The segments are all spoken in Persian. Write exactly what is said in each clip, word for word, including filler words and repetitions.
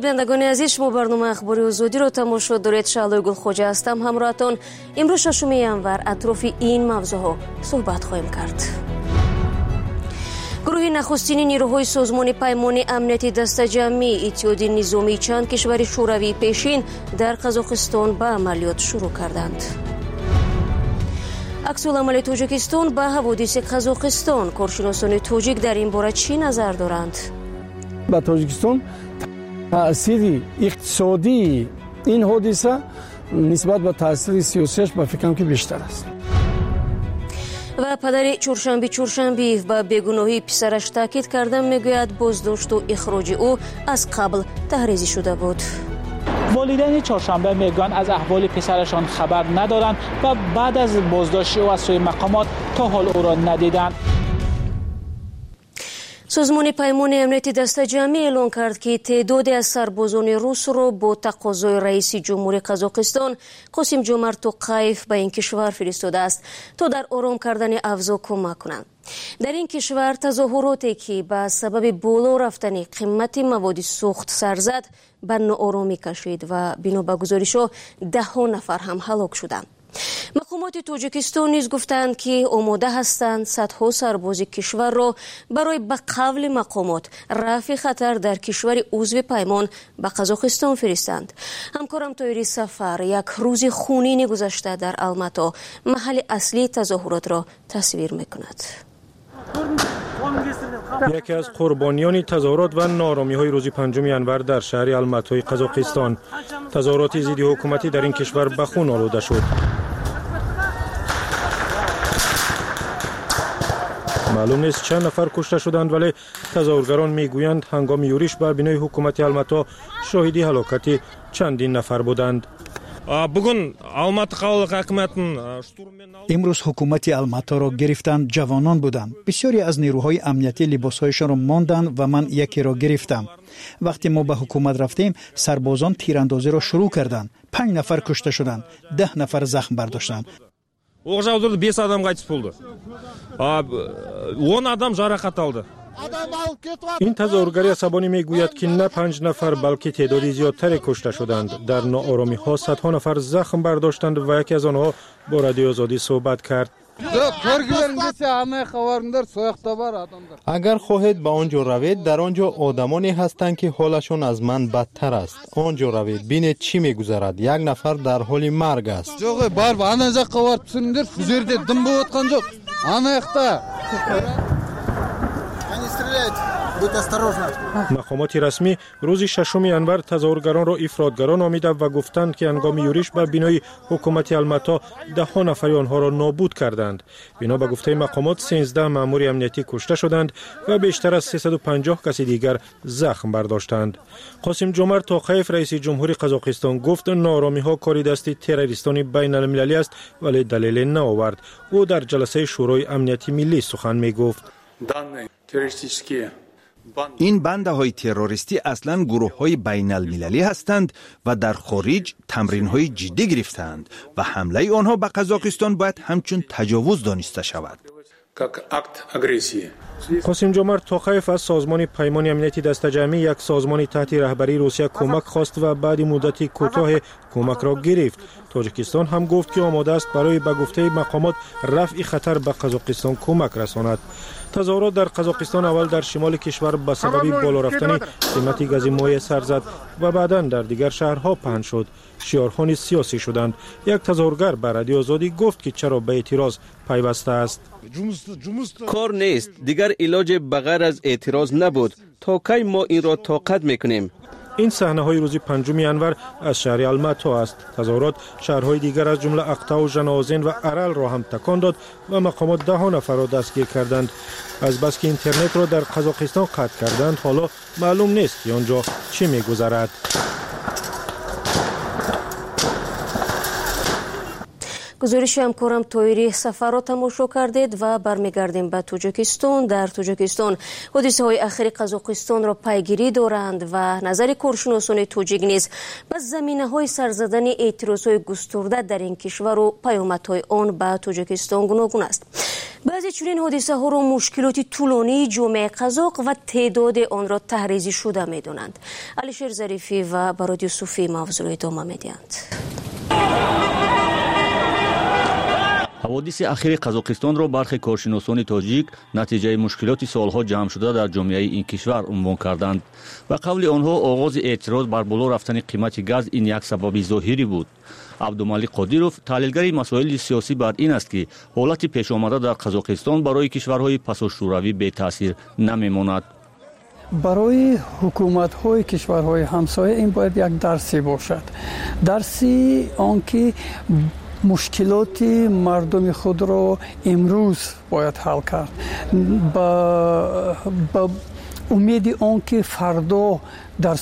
بینندگان عزیز، شما برنامه اخباری آزادی رو تماشا دارید. شعله گلخوجه هستم همراهتون. امروز ششم ینور اطراف این موضوعها صحبت خواهیم کرد. گروه نخستین نیروهای سازمان پیمان امنیتی دسته‌جمعی اتحادیه نظامی چند کشور شوروی پیشین در قزاقستان به عملیات شروع کردند. عکس‌العمل تاجیکستان به حوادث قزاقستان، کارشناسان تاجیک در این باره چی نظر دارند؟ با تاجیکستان تأثیر اقتصادی این حادثه نسبت به تأثیر سیاسیش به فکرم که بیشتر است. و پدر چهارشنبه چهارشنبه به بیگناهی پسرش تاکید کرده، میگوید بازداشت و اخراج او از قبل تحریزی شده بود. والدین چهارشنبه میگن از احوال پسرشان خبر ندارند و بعد از بازداشت او از سوی مقامات تا حال او را ندیدند. سازمان پیمان امنیتی دسته‌جمعی اعلام کرد که تعدادی از سربازان روس را با تقاضای رئیس جمهوری قزاقستان قاسم جمارت توقایف به این کشور فرستاده است تا در آرام کردن اوضاع کمک کنند. در این کشور تظاهراتی که به سبب بالا رفتن قیمت مواد سوخت سر زد به ناآرامی کشید و بنا به گزارش‌ها ده ها نفر هم هلاک شدند. مقامات تاجیکستان نیز گفتند که آماده هستند صدها سرباز کشور را برای به قول مقامات رفع خطر در کشور عضو پیمان به قزاقستان فرستند. همکارم طاهری سفر یک روز خونین گذشته در الماتا، محل اصلی تظاهرات را تصویر میکند. یکی از قربانیان تظاهرات و نارامی‌های روز پنجم ینور در شهر الماتای قزاقستان، تظاهرات ضد حکومتی در این کشور به خون آلوده شد. معلوم نیست چند نفر کشته شدند، ولی تظاهرگران میگویند هنگام یورش بر بنای حکومت الماتا شاهدی هلاکت چندین نفر بودند. امروز حکومت الماتا را گرفتند، جوانان بودند. بسیاری از نیروهای امنیتی لباسهایشان را ماندند و من یکی را گرفتم. وقتی ما به حکومت رفتیم، سربازان تیراندازی را شروع کردند. پنج نفر کشته شدند، ده نفر زخم برداشتند. оқ жаудырды, бес адам қайтыс болды. он адам жарақат алды. این تظاهرگری عصبانی میگوید که نه پنج نفر بلکه تعدادی زیادتر کشته شدند. در ناآرامی ها صدها نفر زخم برداشتند و یکی از آنها با رادیو آزادی صحبت کرد. اگر خواهید به آنجا روید، در آنجا آدمانی هستند که حالشون از من بدتر است. آنجا روید، بینید چی میگذرد. یک نفر در حال مرگ است. مقامات رسمی روز ششم ینور تظاهرگران را افراطگران نامیده و گفتند که هنگام یورش بر بنای حکومت الماتا ده ها نفر آنها را نابود کردند. بنا به گفته مقامات سیزده مأمور امنیتی کشته شدند و بیشتر از سیصد و پنجاه کسی دیگر زخم برداشتند. قاسم جمارت توقایف رئیس جمهوری قزاقستان گفت ناآرامی ها کاری دست تروریستان بین المللی است، ولی دلیل نآورد. او در جلسه شورای امنیتی ملی سخن می گفت. این بنده های تروریستی اصلا گروه های بین المللی هستند و در خارج تمرین های جدی گرفتند و حمله آنها به قزاقستان باید همچون تجاوز دانسته شود. قاسم جمارت توقایف از سازمان پیمان امنیتی دسته‌جمعی، یک سازمان تحت رهبری روسیه، کمک خواست و بعد مدتی کوتاه کمک را گرفت. تاجیکستان هم گفت که آماده است برای به گفته مقامات رفع خطر به قزاقستان کمک رساند. تظاهرات در قزاقستان اول در شمال کشور به سبب بالا رفتن قیمت گاز مایع سر زد و بعداً در دیگر شهرها پهن شد. شعارهای سیاسی شدند. یک تظاهرگر به رادیو آزادی گفت که چرا به اعتراض پیوسته است. کار نیست، دیگر علاج بغیر از اعتراض نبود. تا کی ما این را طاقت میکنیم؟ این صحنه های روز پنجم ینور از شهر الماتا است. تظاهرات شهرهای دیگر از جمله اقتا و ژنازین و ارل را هم تکان داد و مقامات ده ها نفر را دستگیر کردند. از بس که اینترنت را در قزاقستان قطع کردند، حالا معلوم نیست که آنجا چی میگذرد. گزارش همکارم طاهری سفر را تماشا کردید و برمیگردیم به تاجیکستان. در تاجیکستان حادثه های اخیر قزاقستان را پیگیری دارند و نظر کارشناسان تاجیک نیز به زمینه های سرزدن اعتراض های گسترده در این کشور و پیامدهای آن به تاجیکستان گوناگون است. بعضی چنین حادثه ها را مشکلات طولانی جمعه قزاق و تعداد آن را تحریزی شده می دانند. علیشیر ظریفی و براد یوسفی موضوع ادامه می دهند. حوادث اخیر قزاقستان را برخی کارشناسان تاجیک نتیجه مشکلات سالها جمع شده در جامعه این کشور عنوان کردند. و قول آنها آغاز اعتراض بر بالا رفتن قیمت گاز این یک سبب ظاهری بود. عبدالمالک قادیروف تحلیلگر مسائل سیاسی بر این است که حالت پیش آمده در قزاقستان برای کشورهای پساشوروی بی تاثیر نمیماند. برای حکومت‌های کشورهای همسایه این باید یک درسی باشد. درسی آنکه مشکلات مردم خود را امروز باید حل کرد. با, با امید آنکه فردا در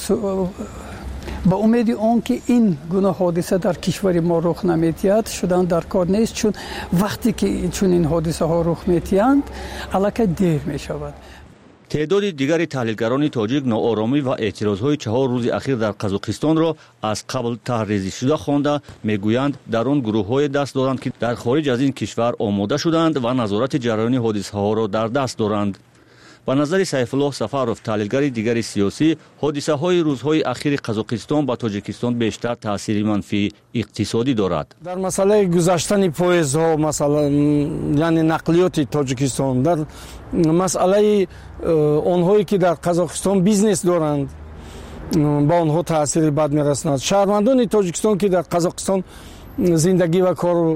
با امید آنکه این گونه حادثه در کشور ما رخ نمی‌دهد شدن در کار نیست، چون وقتی که چون این حادثه ها رخ می‌دهند الکی دیر می‌شود. تعداد دیگر تحلیلگران تاجیک ناآرامی و اعتراضهای چهار روز اخیر در قزاقستان را از قبل تحریزی شده خوانده میگویند در آن گروه‌های دست دارند که در خارج از این کشور آماده شدند و نظارت جریان حادثه‌ها را در دست دارند. به نظر سیف الله سفروف تحلیلگر دیگر سیاسی، حادثه های روزهای اخیر قزاقستان با تاجیکستان بیشتر تاثیر منفی اقتصادی دارد. در مسئله گذشتن پایزها، مثلا یعنی نقلیات تاجیکستان، در مسئله آنهایی که در قزاقستان بیزنس دارند با آنها تاثیر بد میرسند. شهروندان تاجیکستان که در قزاقستان زندگی و کار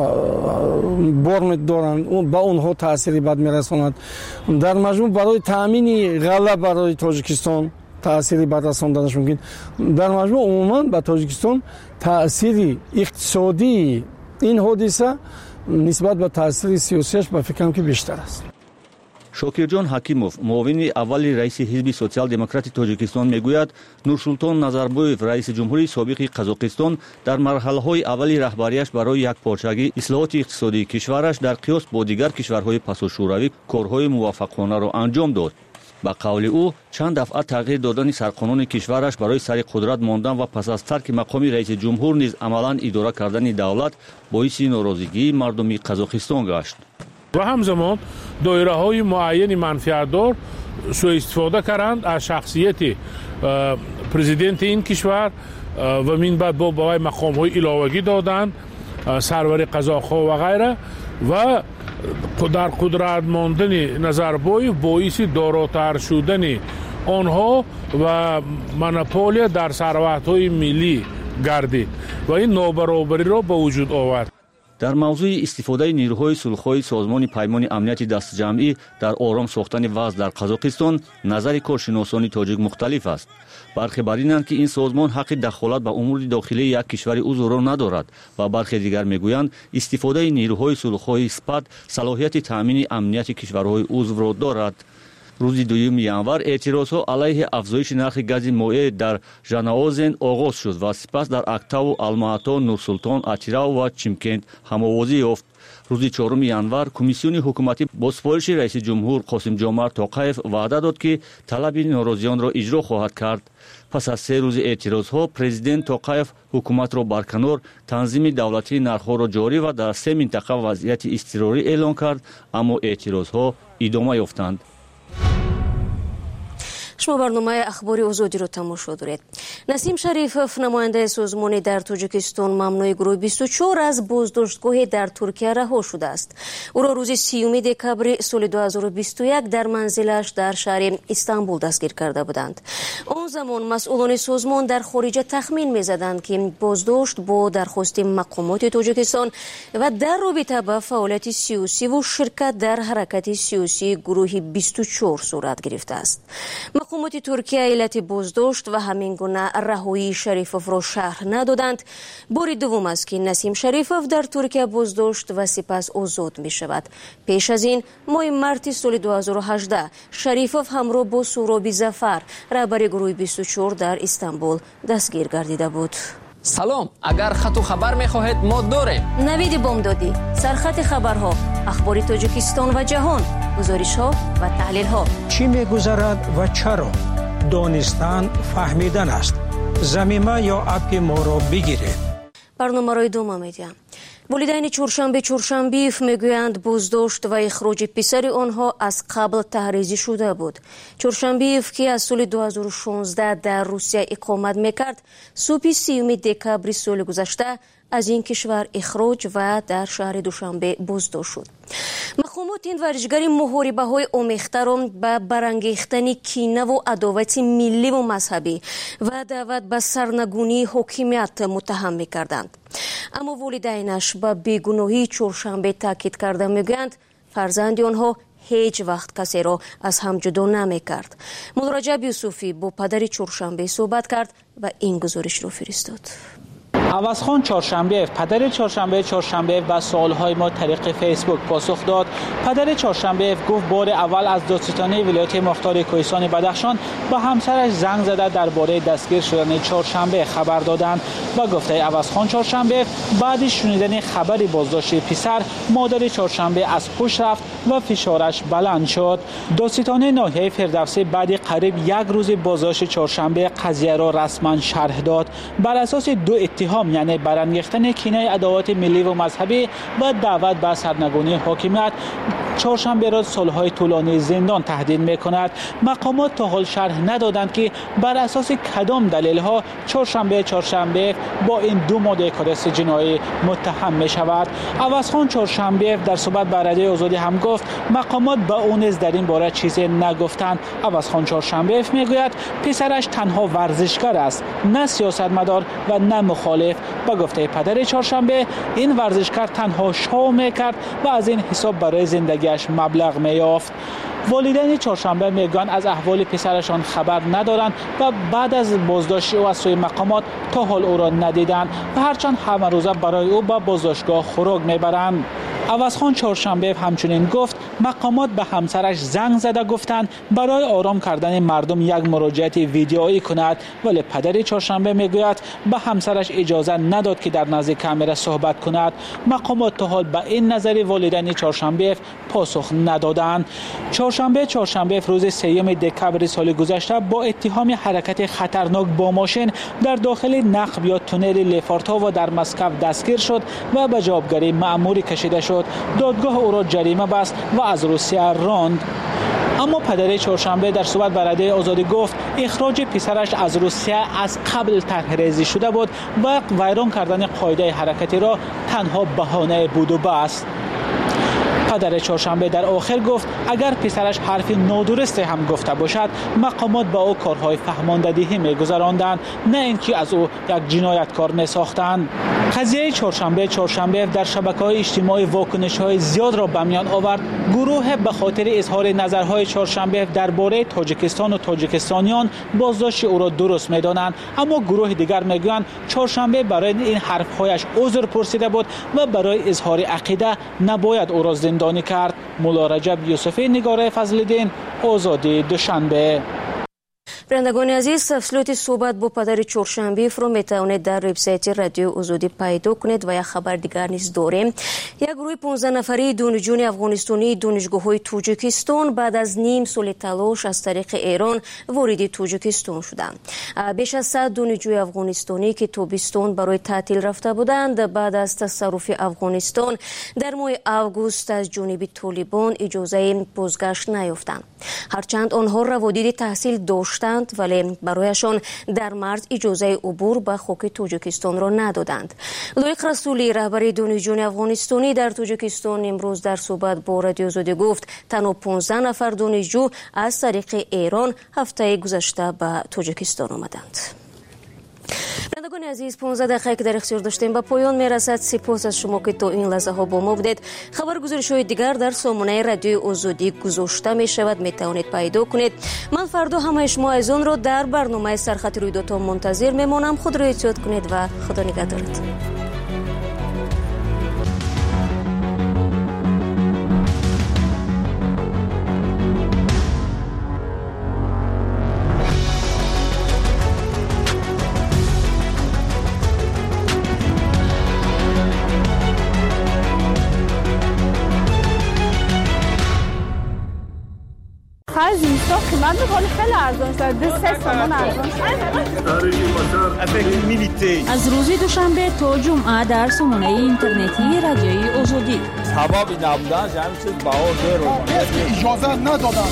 بار دارند با اونها تأثیری بد میرساند. در مجموع برای تأمین غله برای تاجیکستان تأثیری بد رساندنش ممکن. در مجموع عموما به تاجیکستان تأثیری اقتصادی این حادثه نسبت به تأثیر سیاسیش به فکرم که بیشتر است. شاکرجان حکیموف معاون اول رئیس حزب سوسیال دموکرات تاجیکستان میگوید نورسولطان نظربایف رئیس جمهوری سابق قزاقستان در مرحله‌های اولی رهبریش برای یکپارچگی اصلاحات اقتصادی کشورش در قیاس با دیگر کشورهای پساشوروی کارهای موفقانه را انجام داد. با قول او چند دفعه تغییر دادن سرقانون کشورش برای سر قدرت ماندن و پس از ترک مقام رئیس جمهور نیز عملاً اداره کردن دولت باعث ناراضگی مردم قزاقستان گشت. و همزمان دایره های معین منفعتدار سوء استفاده کردند از شخصیت پرزیدنت این کشور و من بعد با بای مقام های علاوگی دادند، سرور قزاق‌ها و غیره، و در قدرت ماندن نظربایف باعث داراتر شدن آنها و مونوپولی در ثروت های ملی گردید و این نابرابری را به وجود آورد. در موضوع استفاده نیروهای صلح‌خواه سازمان پیمان امنیت دستجمعی در آرام ساختن وضع در قزاقستان نظر کارشناسان تاجیک مختلف است. برخی بر اینند که این سازمان حق دخالت به امور داخلی یک کشور عضو را ندارد و برخی دیگر میگویند استفاده نیروهای صلح‌خواه اسپات صلاحیت تامین امنیت کشورهای عضو را دارد. روز دوم ینور اعتراضها علیه افزایش نرخ گاز مایع در ژناوزن آغاز شد و سپس در اکتاو، الماتا، نورسولطان، اتیراو و چیمکент همآوازی یافت. روز چهارم ینور کمیسیون حکومتی با سفارش رئیس جمهور قاسم جمعت توقیف وعده داد که طلب ناراضیان را اجرا خواهد کرد. پس از سه روز اعتراضها پرزیدنت توقیف حکومت را برکنار، تنظیم دولتی نرخ‌ها را جاری و در سه منطقه وضعیت اضطراری اعلان کرد، اما اعتراضها ادامه یافتند. شما برنامه اخباری آزادی رو تماشا دارید. نسیم شریفوف نماینده سازمان در تاجیکستان ممنوع گروه بیست و چهار از بازداشتگاه در ترکیه رها شده است. او را روز سیوم دکبر سال دو هزار و بیست و یک در منزلش در شهر استانبول دستگیر کرده بودند. آن زمان مسئولان سازمان در خارج تخمین می‌زدند که بازداشت با درخواست مقامات تاجیکستان و در رابطه با فعالیت سیاسی و شرکت در حرکت سیاسی گروه بیست و چهار صورت گرفته است. مقامات ترکیه علت بازداشت و همین گونه رهایی شریفوف را شرح ندادند. بار دوم است که نسیم شریفوف در ترکیه بازداشت و سپس آزاد می شود. پیش از این ماه مارس سال دو هزار و هجده شریفوف همراه با سهراب ظفر رهبر گروه بیست و چهار در استانبول دستگیر گردیده بود. سلام، اگر خط و خبر می‌خواهید ما داریم. نوید بامدادی، سرخط خبرها، اخبار تاجیکستان و جهان، گزارش‌ها و تحلیل‌ها. چی می‌گذرد و چرا؟ دانستن فهمیدن است. زمینه یا اپ ما را بگیرید. برنامه را ادامه می‌دیم. والدین چهارشنبه چهارشنبیف میگویند بازداشت و اخراج پسر آنها از قبل تحریزی شده بود. چهارشنبیف که از سال دو هزار و شانزده در روسیه اقامت میکرد، صبح سیوم دکبر سال گذشته از این کشور اخراج و در شهر دوشنبه بازداشت شد. مقامات این ورزشکار محاربه های آمیخته را به برانگیختن کینه و عداوت ملی و مذهبی و دعوت به سرنگونی حاکمیت متهم می‌کردند. اما والدینش به بیگناهی چهارشنبه تاکید کرده میگویند فرزند آنها هیچ وقت کسی را از هم جدا نمی‌کرد. مولا رجب یوسفی با پدر چهارشنبه صحبت کرد و این گزارش را فرستاد. عوضخان چهارشنبه، پدر چهارشنبه چهارشنبه و سوالهای ما طریق فیسبوک پاسخ داد. پدر چهارشنبه گفت بار اول از دادستانی ولایت مختار کوهستان بدخشان به همسرش زنگ زده درباره دستگیر شدن چهارشنبه خبر دادند و گفته عوضخان چهارشنبه بعد شنیدن خبر بازداشت پسر، مادر چهارشنبه از هوش رفت و فشارش بلند شد. دادستانی ناحیه فردوسی بعد قریب یک روز بازداشت چهارشنبه قضیه را رسما شرح داد. بر اساس دو اتهام، یعنی برانگیختن کینه عداوت ملی و مذهبی و دعوت به سرنگونی حاکمیت، چهارشنبه را سالهای طولانی زندان تهدید می‌کند. مقامات تا حال شرح ندادند که بر اساس کدام دلیل‌ها چهارشنبه چهارشنبه با این دو ماده کدس جنایی متهم می‌شود. عوضخان چهارشنبه در صحبت با رادیو آزادی هم گفت مقامات به او نیز در این باره چیزی نگفتند. عوضخان چهارشنبه میگوید پسرش تنها ورزشکار است، نه سیاستمدار و نه مخالف. با گفته پدر چهارشنبه این ورزشکار تنها شو می‌کرد و از این حساب برای زندگی مبلغ میافت. والدین چهارشنبه میگن از احوال پسرشان خبر ندارند و بعد از بازداشت او از سوی مقامات تا حال او را ندیدند و هرچند همه روزه برای او به بازداشتگاه خوراک میبرند. عوضخان چهارشنبه همچنین گفت مقامات به همسرش زنگ زده گفتند برای آرام کردن مردم یک مراجعت ویدیویی کند، ولی پدر چهارشنبه میگوید به همسرش اجازه نداد که در نزد کامرا صحبت کند. مقامات تا حال به این نظر والدین چهارشنبه پاسخ ندادند. چهارشنبه چهارشنبه روز سوم دکبر سال گذشته با اتهام حرکت خطرناک با ماشین در داخل نقب یا تونل لیفارتا و در مسکو دستگیر شد و به جوابگری مأموری کشیده شد. دادگاه او را جریمه بست و از روسیه راند. اما پدر چهارشنبه در صحبت با رادیو آزادی گفت اخراج پسرش از روسیه از قبل طرح‌ریزی شده بود و ویران کردن قاعده حرکتی را تنها بهانه بود و بس. پدر چهارشنبه در آخر گفت اگر پسرش حرف نادرستی هم گفته باشد مقامات با او کارهای فهماندهی می‌گذراندند، نه اینکه از او یک جنایتکار می‌ساختند. قضیه چهارشنبه چهارشنبه در شبکه‌های اجتماعی واکنش‌های زیاد را به میان آورد. گروه به خاطر اظهار نظرهای چهارشنبه درباره تاجیکستان و تاجیکستانیان بازداشت او را درست می‌دانند، اما گروه دیگر می‌گویند چهارشنبه برای این حرف‌هایش عذر پرسیده بود و برای اظهار عقیده نباید او را زندانی کرد. مولا رجب یوسفی، نگار فضل‌الدین، آزادی دوشنبه. برندگان عزیز، تفصیلات صحبت با پدر چهارشنبه رو میتوانید در وبسایت رادیو آزادی پیدا کنید و یک خبر دیگر نیز داریم. یک گروه پانزده نفری دانشجویان افغانستانی دانشگاه‌های تاجیکستان بعد از نیم سال تلاش از طریق ایران وارد تاجیکستان شدند. بیش از صد دانشجوی افغانستانی که تابستان برای تعطیل رفته بودند بعد از تصرف افغانستان در ماه آگوست از جانب طالبان اجازه بازگشت نیافتند. هرچند آنها روادید تحصیل داشتند ولی برایشان در مارس اجازه عبور به خاک تاجیکستان را ندادند. لایق رسولی، رهبر دانشجویان افغانستانی در تاجیکستان، امروز در صحبت با رادیو آزادی گفت تنها پانزده نفر دانشجو از طریق ایران هفته گذشته به تاجیکستان آمدند. بینندگان عزیز، پانزده دقیقه که در اختیار داشتیم به پایان میرسد. سپاس از شما که تا این لحظه ها با ما بودید. خبرگزارش های دیگر در سامانه رادیو آزادی گذاشته می شود، می توانید پیدا کنید. من فردا همه شما از آن را در برنامه سرخط رویدادها منتظر میمانم. خود را احتیاط کنید و خدا نگهدارت. های زیستا قیمت ولی خیلی ارزان شده. دو سه تومن ارزان شده. از روز دوشنبه تا جمعه در سامانه اینترنتی رادیوی آزادی. سبب نبودن همین چیز بها زیر اجازه ندادن.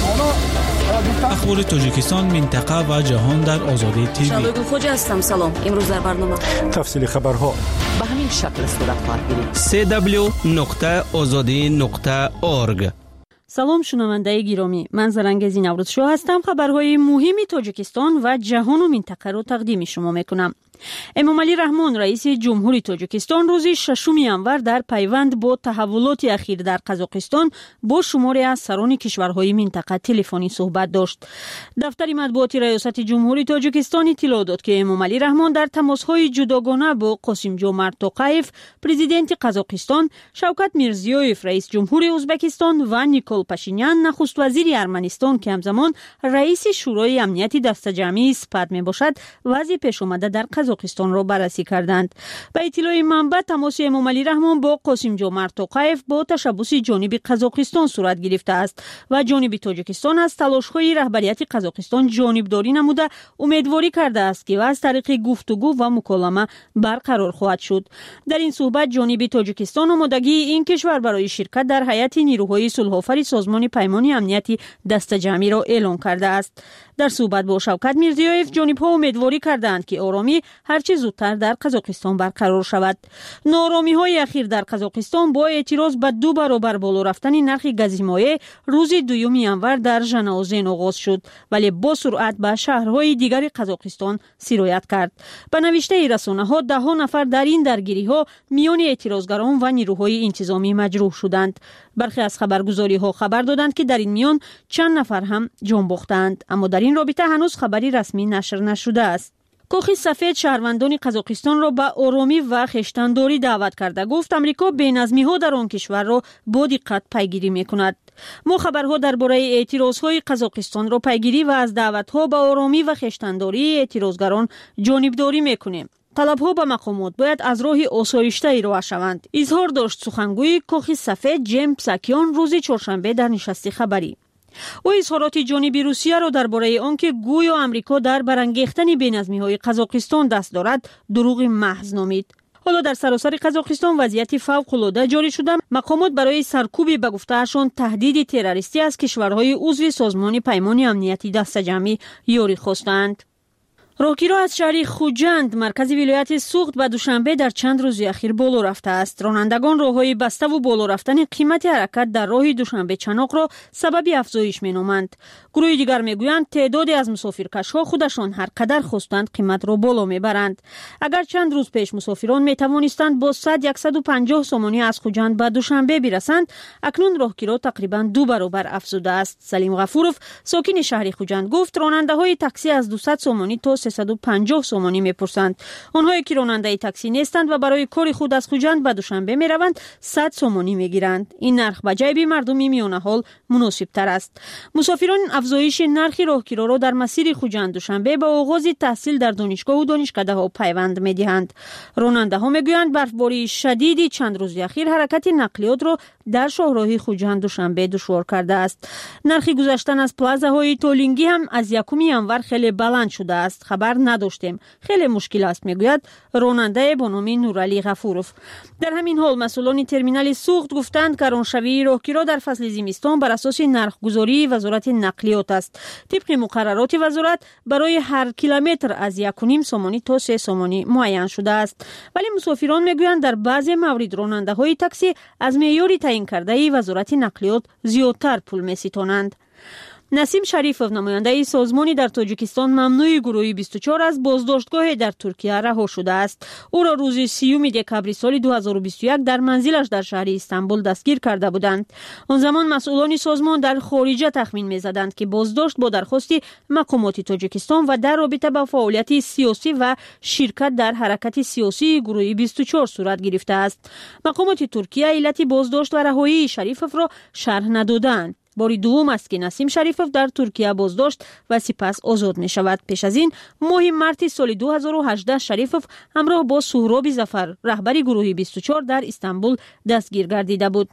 اخبار تاجیکستان، منطقه و جهان در آزادی تیوی. شادو خوجا هستم. سلام. امروز در برنامه تفصیل خبرها به همین شکل صورت خواهد گرفت. سی دبلیو نقطه آزادی نقطه اورگ. سلام شنونده گرامی، من زرنگزی نوروز شو هستم. خبرهای مهمی تاجیکستان و جهان و منطقه رو تقدیم شما میکنم. امامعلی رحمان رئیس جمهوری تاجیکستان روز ششم انور در پیوند با تحولات اخیر در قزاقستان با شماری از سران کشورهای منطقه تلفنی صحبت داشت. دفتر مطبوعاتی ریاست جمهوری تاجیکستان اطلاع داد که امامعلی رحمان در تماس‌های جداگانه با قاسم جومرت توقایف پرزیدنت قزاقستان، شوکت میرزیویف رئیس جمهوری ازبکستان و نیکول پاشینیان نخست وزیر ارمنستان که همزمان رئیس شورای امنیت دسته‌جمعی سپاد میباشد وضع پیش آمده در قزاقستان را بررسی کردند. به اطلاع منبع تماس امامعلی رحمان با قاسم جومرت توقایف با تشبث جانب قزاقستان صورت گرفته است و جانب تاجیکستان از تلاش‌های رهبریت قزاقستان جانبداری نموده امیدواری کرده است که از طریق گفتگو و مکالمه برقرار خواهد شد. در این صحبت جانب تاجیکستان آمادگی این کشور برای شرکت در هیئت نیروهای صلح‌آفرین سازمان پیمان امنیتی دسته‌جمعی را اعلام کرده است. در صحبت با شوکت میرزیویف جانب‌ها امیدواری کردند که آرامی هرچه زودتر در قزاقستان برقرار شود. ناآرامی‌های اخیر در قزاقستان با اعتراض به دو برابر بالا رفتن نرخ گاز مایع روز دوم انور در ژناوزن آغاز شد ولی با سرعت به شهرهای دیگر قزاقستان سرایت کرد. به نوشته رسانه‌ها ده ها نفر در این درگیری‌ها میان اعتراضگران و نیروهای انتظامی مجروح شدند. برخی از خبرگزاری‌ها خبر دادند که در این میان چند نفر هم جان باختند، اما در این رابطه هنوز خبری رسمی نشر نشده است. کاخ سفید شهروندان قزاقستان را به آرامی و خویشتن‌داری دعوت کرده. گفت امریکا بی‌نظمی‌ها در آن کشور را با دقت پیگیری می‌کند. ما خبرها درباره اعتراض‌های قزاقستان را پیگیری و از دعوت‌ها به آرامی و خویشتن‌داری اعتراضگران جانبداری می‌کنیم. طلب‌ها به مقامات باید از راه آسایشته ارائه شوند. اظهار داشت سخنگوی کاخ سفید جیم پساکیان روز چهارشنبه در نشست خبری. او اظهارات جانب روسیه را درباره آنکه گویا آمریکا در برانگیختن بی‌نظمی‌های قزاقستان دست دارد دروغ محض نامید. حالا در سراسر قزاقستان وضعیت فوق‌العاده جاری شده. مقامات برای سرکوب به گفته‌شان تهدید تروریستی از کشورهای عضو سازمان پیمان امنیتی دسته‌جمعی یاری خواستند. راهگیرها از شهر خوجند مرکز ولایت سوخت به دوشنبه در چند روز اخیر بالا رفته است. رانندگان راههای بسته و بالا رفتن قیمت حرکت در راه دوشنبه چناق را سبب افزایش مینامند. گروه دیگر میگویند تعدادی از مسافرکش‌ها خودشان هر قدر خواستند قیمت را بالا میبرند. اگر چند روز پیش مسافران میتوانستند با صد صد و پنجاه سومانی از خوجند به دوشنبه برسند، اکنون راهگیرها تقریبا دو برابر افزوده است. سلیم غفورов ساکن شهر خوجند گفت راننده‌های تاکسی از دویست سومانی تا سیصد و پنجاه سومانی میپرسند. آنهایی که راننده تاکسی نیستند و برای کار خود از خوجند به دوشنبه میروند صد سومانی میگیرند. این نرخ به جیب مردم میان حال مناسب تر است. مسافران افزایش نرخ راهگیرها را در مسیر خوجند دوشنبه با آغاز تحصیل در دانشگاه و دانشکده‌ها پیوند میدهند. راننده‌ها میگویند برفباری شدیدی چند روز اخیر حرکت نقلیات را در شاهراه خوجند دوشنبه دشوار کرده است. نرخ گذشتن از پلازاهای تولینگی هم از یکم انور خیلی بلند شده است. خبر نداشتیم، خیلی مشکل است میگوید راننده با نام نورعلی غفورov. در همین حال مسئولان ترمینال سوخت گفتند که رانشوی راهگیرها در فصل زمستان بر اساس نرخگذاری وزارت نقلیات است. طبق مقررات وزارت برای هر کیلومتر از یک و نیم سومانی تا سه سومانی معین شده است، ولی مسافران میگویند در بعضی موارد راننده‌های تاکسی از معیار تعیین کرده وزارت نقلیات زیادتر پول می‌ستانند. نسیم شریفov نماینده سازمانی در تاجیکستان ممنوع گروه بیست و چهار از بازداشتگاه در ترکیه رها شده است. او را روز سیوم دکامبر سال دو هزار و بیست و یک در منزلش در شهر استانبول دستگیر کرده بودند. آن زمان مسئولان سازمان در خارجه تخمین می‌زدند که بازداشت با درخواست مقامات تاجیکستان و در رابطه با فعالیت سیاسی و شرکت در حرکت سیاسی گروه بیست و چهار صورت گرفته است. مقامات ترکیه علت بازداشت و رهایی شریفov را شرح ندادند. باری دوم است که نسیم شریفov در ترکیه بازداشت و سپس آزاد می شود. پیش از این ماه مارس سال دو هزار و هجده شریفov همراه با سهراب ظفر رهبر گروه بیست و چهار در استانبول دستگیر گردیده بود.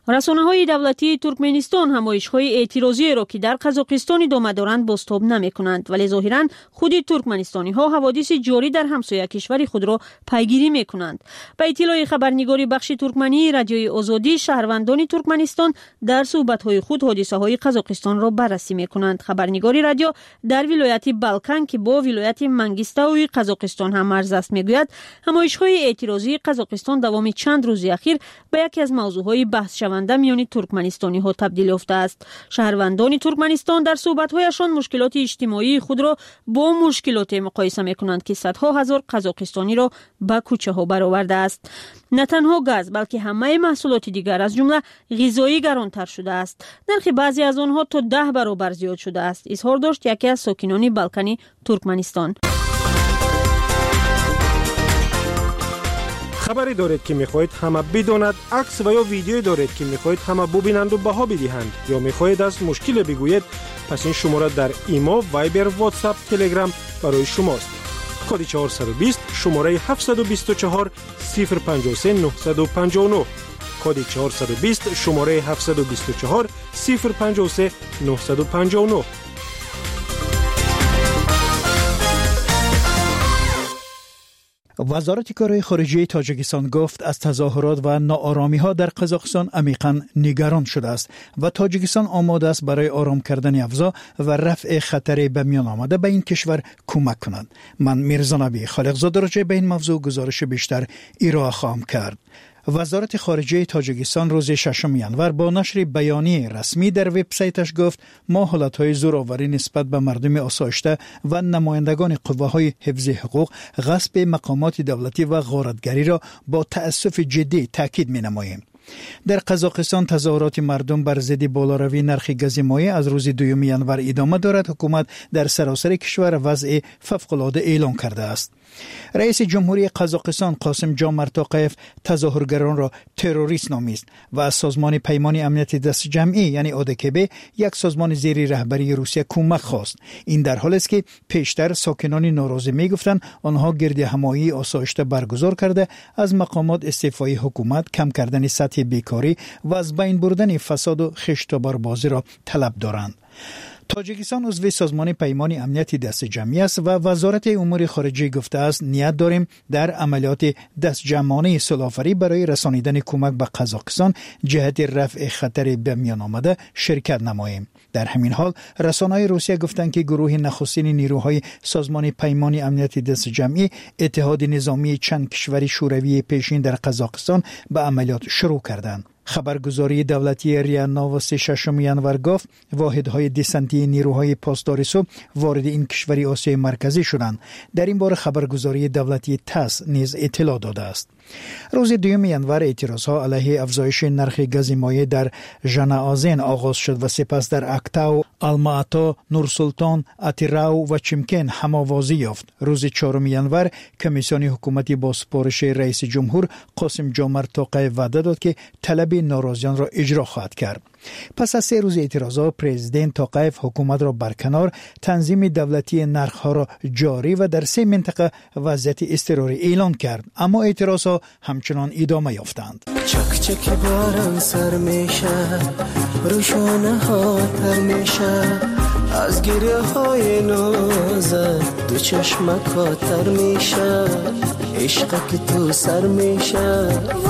رسانه‌های دولتی ترکمنستان همایش‌های اعتراضی را که در قزاقستان ادامه دارند بازتاب نمی‌کنند، ولی ظاهراً خود ترکمنستانی‌ها حوادث جاری در همسایه کشور خود را پیگیری می‌کنند. به اطلاع خبرنگاری بخش ترکمنی رادیوی آزادی، شهروندان ترکمنستان در صحبت‌های خود حادثه‌های قزاقستان را بررسی می‌کنند. خبرنگاری رادیو در ولایت بالکان که با ولایت منگیستاوی قزاقستان هم مرز است می‌گوید همایش‌های اعتراضی قزاقستان دوام چند روز اخیر به یکی از موضوع‌های بحث شونده میان ترکمنستانی ها تبدیل یافته است. شهروندان ترکمنستان در صحبت‌هایشان مشکلات اجتماعی خود را با مشکلات مقایسه می‌کنند که صدها هزار قزاقستانی را به کوچه‌ها برآورده است. نه تنها گاز بلکه همه محصولات دیگر از جمله غذایی گرانتر شده است. نرخ بعضی از آنها تا ده برابر زیاد شده است. اظهار داشت یکی از ساکنان بالکانی ترکمنستان. خبری دارید که میخواهید همه بداند، عکس و یا ویدیویی دارید که میخواهید همه ببینند و بها بدهند، یا میخواهید از مشکل بگویید، پس این شماره در ایما، وایبر، واتساپ، تلگرام برای شماست. کد چهارصد و بیست شماره هفتصد و بیست و چهار صفر پنجاه و سه نهصد و پنجاه و نه. کد چهارصد و بیست شماره هفتصد و بیست و چهار صفر پنجاه و سه نهصد و پنجاه و نه. وزارت کارهای خارجه تاجیکستان گفت از تظاهرات و ناآرامی‌ها در قزاقستان عمیقاً نگران شده است و تاجیکستان آماده است برای آرام کردن اوضاع و رفع خطر به میان آمده به این کشور کمک کنند. من میرزا نبی خالقزاده راجع به این موضوع گزارش بیشتر ارائه خواهم کرد. وزارت خارجه تاجیکستان روز ششم ژانویه با نشر بیانیه رسمی در وبسایتش گفت ما حالتهای زورآوری نسبت به مردم آسایشته و نمایندگان قوه‌های حفظ حقوق، غصب مقامات دولتی و غارتگری را با تأسف جدی تاکید می‌نماییم. در قزاقستان تظاهرات مردم بر ضد بالاروی نرخ گاز مایع از روز دوم ژانویه ادامه دارد. حکومت در سراسر کشور وضع فوق‌العاده اعلام کرده است. رئیس جمهوری قزاقستان قاسم جمعت توقیف تظاهرگران را تروریست نامیست و از سازمان پیمان امنیت دست جمعی یعنی اودکب، یک سازمان زیر رهبری روسیه، کمک خواست. این در حالی است که پیشتر ساکنان ناراضی میگفتند آنها گرد همایی آسایشته برگزار کرده از مقامات استعفای حکومت، کم کردن سطح بیکاری و از بین بردن فساد و خشت‌وبربازی را طلب دارند. تاجیکستان عضو سازمان پیمان امنیت دست جمعی است و وزارت امور خارجه گفته است نیت داریم در عملیات دست جمعانه صلح‌آوری برای رسانیدن کمک به قزاقستان جهت رفع خطر به میان آمده شرکت نماییم. در همین حال رسانه‌های روسیه گفتند که گروه نخستین نیروهای سازمان پیمان امنیت دست جمعی اتحاد نظامی چند کشور شوروی پیشین در قزاقستان به عملیات شروع کردند. خبرگزاری دولتی ریا نووست ششم ژانویه گفت واحدهای دسنتی نیروهای پاسدار صبح وارد این کشوری آسیای مرکزی شدند. در این باره خبرگزاری دولتی تاس نیز اطلاع داده است. روز دوم ژانویه اعتراضها علیه افزایش نرخ گاز مایع در ژناآذین آغاز شد و سپس در اکتاو، الماتا، نورسلطان، اتیراو و چمکن هماوازی یافت. روز چهارم ژانویه کمیسیون حکومتی با سپارش رئیس جمهور قاسم جمعت توقیف وعده داد که طلب ناراضیان را اجرا خواهد کرد. پس از سه روز اعتراضات پرزیدنت توقیف حکومت را برکنار، تنظیم دولتی نرخ‌ها را جاری و در سه منطقه وضعیت اضطراری اعلان کرد، اما اعتراضها همچنان ادامه یافتند. چک چک باران سر میشه، روشانه ها تر میشه، از گریه های نازت دو چشمک ها تر میشه، عشق که تو سر میشه.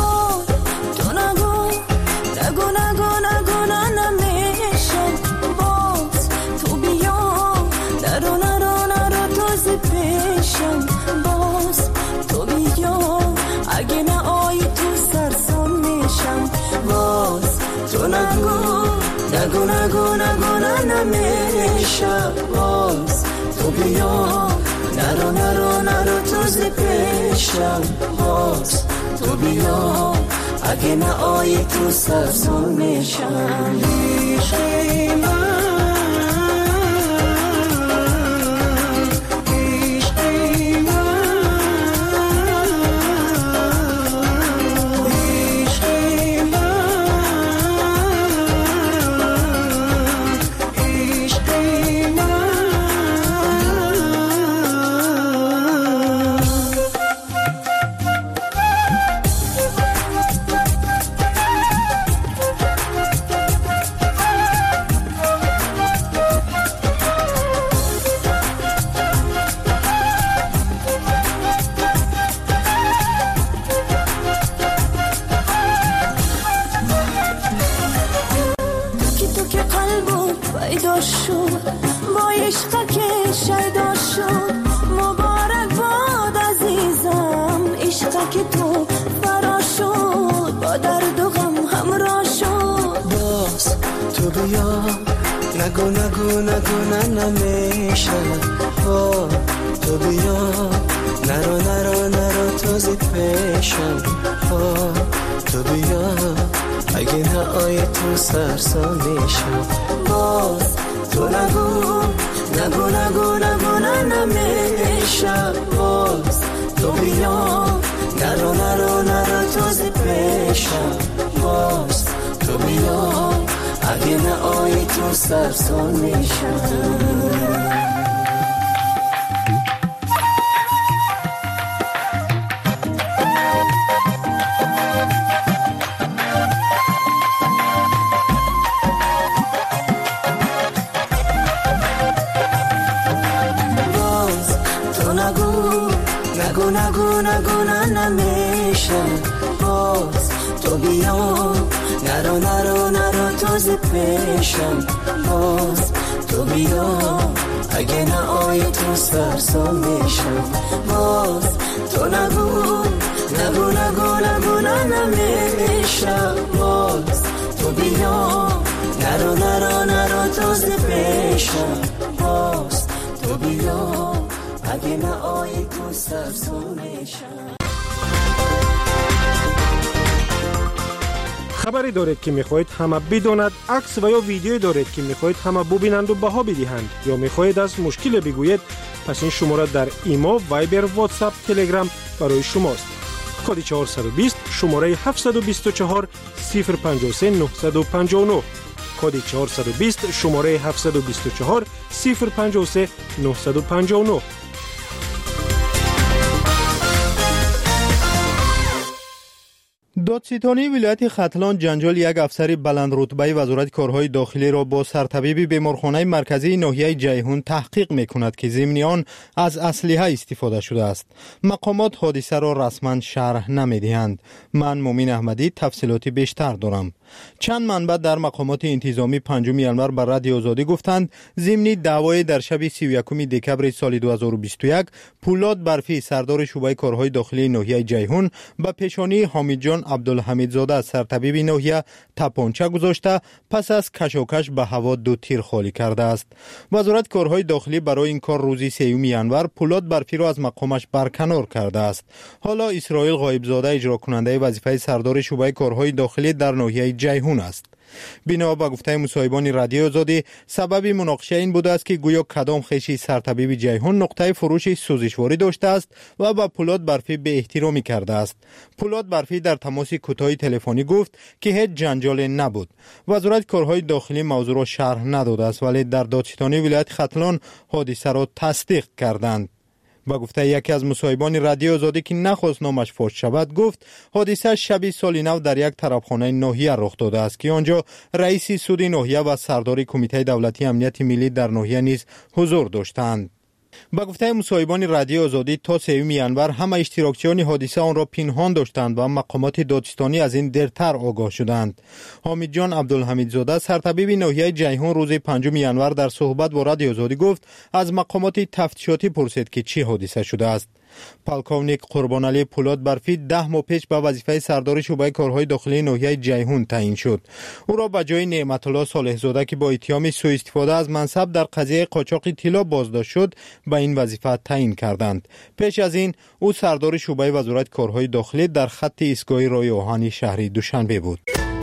باز تو بیا اگه نه آی تو سرسام میشم. باز تو نگو نگو نگو نگو نه نمیشم. باز تو بیا نرو نرو نرو تو زی پیشم. باز تو بیا اگه نه آی تو سرسام میشم. پیدا شد با عشق که شیدا شد مبارک باد عزیزم عشق که تو فرا شد با درد و غم همراه شد باز تو بیا نگو نگو نگو نه نمیشه با تو بیا نرو نرو نرو تو زی پیشم با تو بیا اگه نه آیه تو سرسا میشم باز تو نگو نگو نگو نگو نه نمیشه باز تو بیا نرو نرو نرو تو زی پیشم باز تو بیا اگه نه آیه تو سرسا میشم نگو نگو نگو نه نمیشه باز تو بیا نرو نرو نرو تو زی پیشم باز تو بیا اگه نه آیه تو سرسا میشم باز تو نگو نگو نگو نگو نه نمیشه باز تو بیا نرو نرو نرو تو زی پیشم باز تو بیا اگه نه آیه تو سرسا میشم. خبری دارید که میخواهید همه بداند، عکس و یا ویدیویی دارید که میخواهید همه ببینند و بها بدهند یا میخواهید از مشکل بگویید، پس این شماره در ایما، وایبر، واتساپ، تلگرام برای شماست. کد چهارصد و بیست شماره هفتصد و بیست و چهار صفر پنجاه و سه نهصد و پنجاه و نه کد چهارصد و بیست شماره هفتصد و بیست و چهار صفر پنجاه و سه نهصد و پنجاه و نه. دادستانی ولایت ختلان جنجال یک افسر بلند رتبه وزارت کارهای داخلی را با سرطبیب بیمارخانه مرکزی ناحیه جیهون تحقیق میکند که ضمن آن از اسلحه استفاده شده است. مقامات حادثه را رسما شرح نمیدهند. من مومن احمدی تفصیلاتی بیشتر دارم. چند منبع در مقامات انتظامی پنجم ینور بر رادیو آزادی گفتند ضمن دعوای در شب سی و یکم دکبر سال دو هزار و بیست و یک پولاد برفی سردار شعبه کارهای داخلی ناحیه جیهون به پیشانی حامد جان عبدالحمیدزاده سرطبیب ناحیه تپانچه گذاشته پس از کشاکش به هوا دو تیر خالی کرده است. وزارت کارهای داخلی برای این کار روز سوم ینور پولاد برفی را از مقامش برکنار کرده است. حالا اسرائیل غایبزاده اجرا کننده وظیفه سردار شعبه کارهای داخلی در ناحیه جیهون است. بنا به گفته مصاحبان رادیو آزادی سبب مناقشه این بوده است که گویا کدام خیشی سرطبیب جیهون نقطه فروش سوزشواری داشته است و با پولاد برفی به احترامی کرده است. پولاد برفی در تماس کوتاه تلفنی گفت که هیچ جنجال نبود. وزارت کارهای داخلی موضوع را شرح نداده است ولی در دادستانی ولایت ختلان حادثه را تصدیق کردند. با گفته یکی از مصاحبان رادیو آزادی که نخواست نامش فاش شود گفت حادثه شب سال نو در یک طرفخانه ناحیه رخ داده است که آنجا رئیس سود ناحیه و سردار کمیته دولتی امنیت ملی در ناحیه نیز حضور داشتند. با گفته مصاحبان رادیو آزادی تا سوم ینور همه اشتراکچیان حادثه آن را پنهان داشتند و مقامات دادستانی از این دیرتر آگاه شدند. حامد جان عبدالحمیدزاده سرطبیب ناحیه جیهون روز پنجم ینور در صحبت با رادیو آزادی گفت از مقامات تفتیشاتی پرسید که چی حادثه شده است. پالکونیک قربانعلی پولاد برفی ده ماه پیش به وظیفه سردار شعبه کارهای داخلی ناحیه جیهون تعیین شد. او را به جای نعمت الله صالح زاده که با اتهام سوء استفاده از منصب در قضیه قاچاق طلا بازداشت شد به این وظیفه تعیین کردند. پیش از این او سردار شعبه وزارت کارهای داخلی در خط ایستگاه راه آهن شهری دوشنبه بود.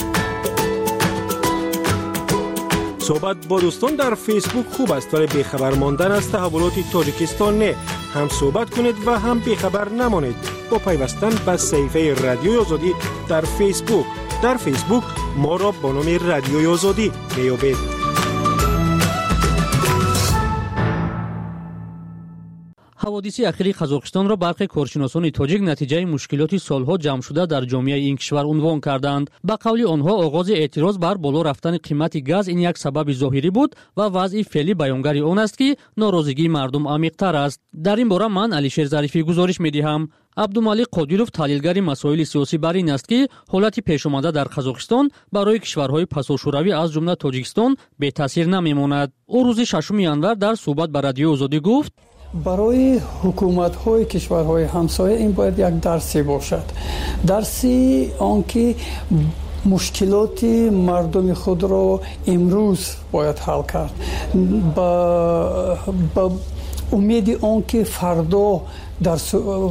صحبت با دوستان در فیسبوک خوب است ولی بیخبر ماندن از تحولات تاجیکستان نه. هم صحبت کنید و هم بیخبر نمانید با پیوستن به صفحه رادیو آزادی در فیسبوک. در فیسبوک ما را با نام رادیو آزادی میابید. ҳаводиси ахири қазоқистонро бархе коршиносони тоҷик натиҷаи мушкилоти солҳо ҷамъшуда дар ҷомеаи ин кишвар унвон карданд. Ба қавли онҳо оғози эътироз бар боло рафтани қимати газ ин як сабаби зоҳирӣ буд ва вазъи феълӣ баёнгари он аст ки норозигии мардум амиқтар аст. Дар ин бора ман Алишер Зарифӣ гузориш медиҳам. абдумалик қодиров таҳлилгари масоили сиёсӣ бар ин аст ки ҳолати пешомада дар қазоқистон барои кишварҳои пасошӯравӣ аз ҷумла тоҷикистон бетаъсир намемонад. ӯ рӯзи шашуми январ дар суҳбат ба радиои Озодӣ гуфт: барои ҳукуматҳои кишварҳои ҳамсоя ин бояд як дарсе бошад. дарси он ки мушкилоти мардуми худро имрӯз бояд ҳал кард, ба, ба умеди он ки фардо дар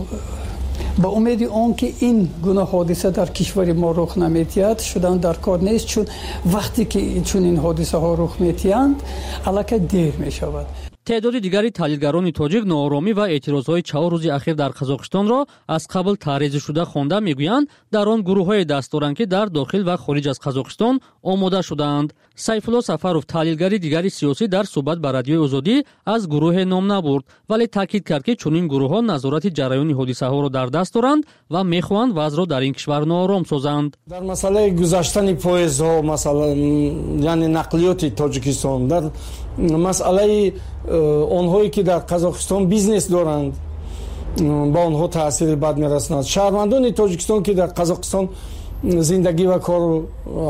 ба умеди он ки ин гуна ҳодиса дар кишвари мо рух наметиҳад шудан дар кор нест, чун вақте ки чунин ҳодисаҳо рух метиҳанд аллакай дер мешавад. تعداد دیگری تحلیلگران تاجیک ناآرامی و اعتراضهای چهار روز اخیر در قزاقستان را از قبل تعریض شده خوانده میگویند در آن گروه‌های دست دارند که در داخل و خارج از قزاقستان آماده شدند. سیفالله سفروف تحلیلگر دیگری سیاسی در صحبت با رادیوی آزادی از گروه نام نبرد ولی تاکید کرد که چنین گروه‌ها نظارت جریان حادثه‌ها را در دست دارند و می‌خواهند وضع را در این کشور ناآرام سازند. در مسئله گذشتن پایزها مثلا یعنی نقلیات تاجیکستان در مسئله آنهایی که در قزاقستان بیزنس دارند با آنها تاثیر بد میرسند. شهروندان تاجیکستان که در قزاقستان زندگی و کار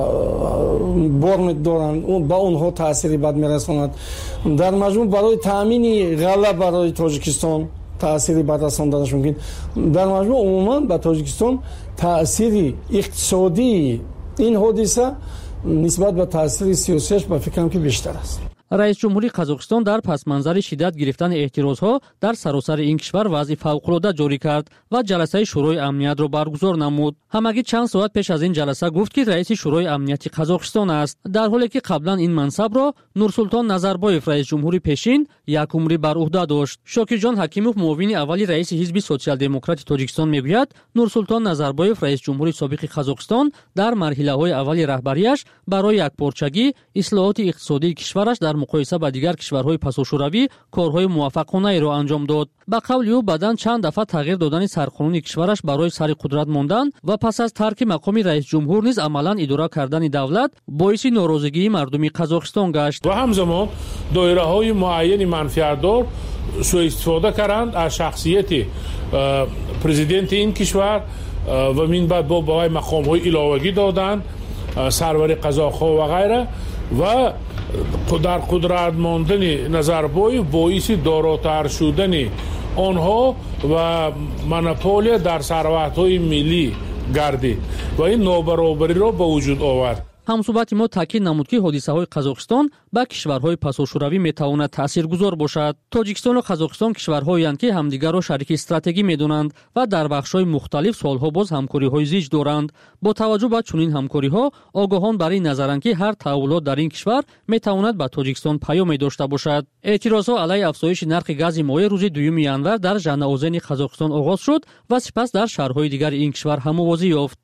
بار دارند با آنها تاثیر بد میرسند. در مجموع برای تامین غله برای تاجیکستان تاثیر بد رساندنش ممکن. در مجموع عموما به تاجیکستان تاثیر اقتصادی این حادثه نسبت به تاثیر سیاسیش به فکرم که بیشتر است. رئیس جمهوری قزاقستان در پس منظر شدت گرفتن اعتراضها در سراسر این کشور وضع فوق‌العاده جاری کرد و جلسه شورای امنیت را برگزار نمود. همگی چند ساعت پیش از این جلسه گفت که رئیس شورای امنیت قزاقستان است، در حالی که قبلا این منصب را نورسلطان نظربایف رئیس جمهوری پیشین یک عمری بر عهده داشت. شاکرجان حکیموف معاون اولی رئیس حزب سوسیال دموکرات تاجیکستان میگوید نورسلطان نظربایف رئیس جمهوری سابق قزاقستان در مرحله‌های اولی رهبریش برای یکپارچگی اصلاحات اقتصادی کشورش در مقایسه با دیگر کشورهای پساشوروی کارهای موفقانه را انجام داد. با قول او بعداً چند دفعه تغییر دادن سرقانونی کشورش برای سر قدرت ماندن و پس از ترک مقام رئیس جمهور نیز عملاً اداره کردن دولت باعث ناراضگی مردم قزاقستان گشت. و همزمان دایره‌های معین منفعت‌دار سوء استفاده کردند از شخصیت پرزیدنت این کشور و من بعد با برای مقام‌های علاوه‌ای دادند، سرور قزاق‌ها و غیره و در قدرت ماندن نظربایف باعث داراتر شدن آنها و مونوپولی در ثروت‌های ملی گردید و این نابرابری را به وجود آورد. ҳамсӯҳбати мо таъкид намуд ки ҳодисаҳои қазоқистон ба кишварҳои пасошӯравӣ метавонад таъсиргузор бошад. тоҷикистону қазоқистон кишварҳоянд ки ҳамдигарро шарики стратегӣ медонанд ва дар бахшҳои мухталиф солҳо боз ҳамкориҳои зич доранд. бо таваҷҷӯҳ ба чунин ҳамкориҳо огоҳон бар ин назаранд ки ҳар таҳввулот дар ин кишвар метавонад ба тоҷикистон паёме дошта бошад. эътирозҳо алайҳи афзоиши нархи гази моеъ рӯзи дуюми январ дар жанаозени қазоқистон оғоз шуд ва сипас дар шаҳрҳои дигари ин кишвар ҳам овозӣ ёфт.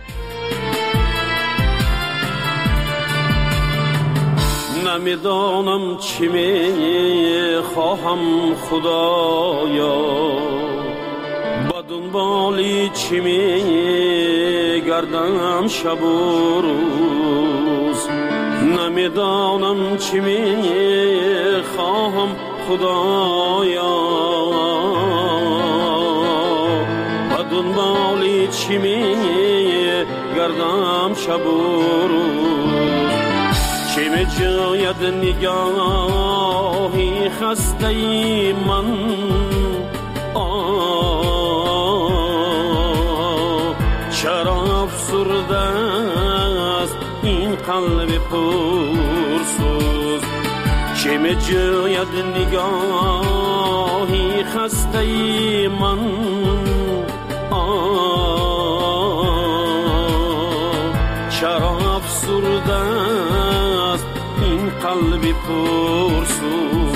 نمیدانم چی میخواهم خدایا، با دنبالی چی میگردم شب و روز. نمیدانم چی میخواهم خدایا، با دنبالی چی میگردم شب و روز. چه می جاید نگاهی خسته ای من، چرا افسرده است این قلب پرسوز. چه می جاید نگاهی خسته ای من، چرا افسرده است این قلب پرسوز.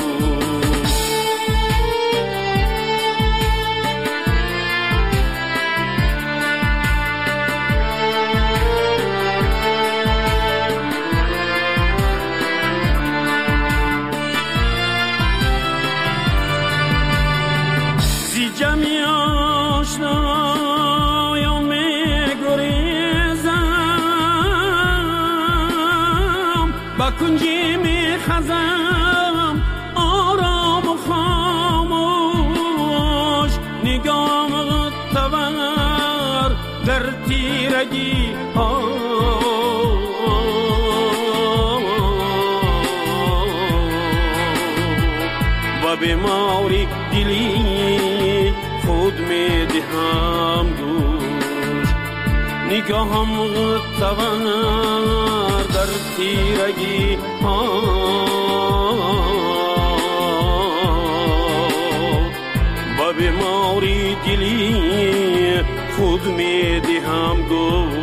با کنجی می خزم آرام و خاموش نگاه تور در تیرگی ها و به ماوری دلی خود می دهم گوش نگاهم تور در تیرگی ها و به ماوری دلی خود می دهم گوش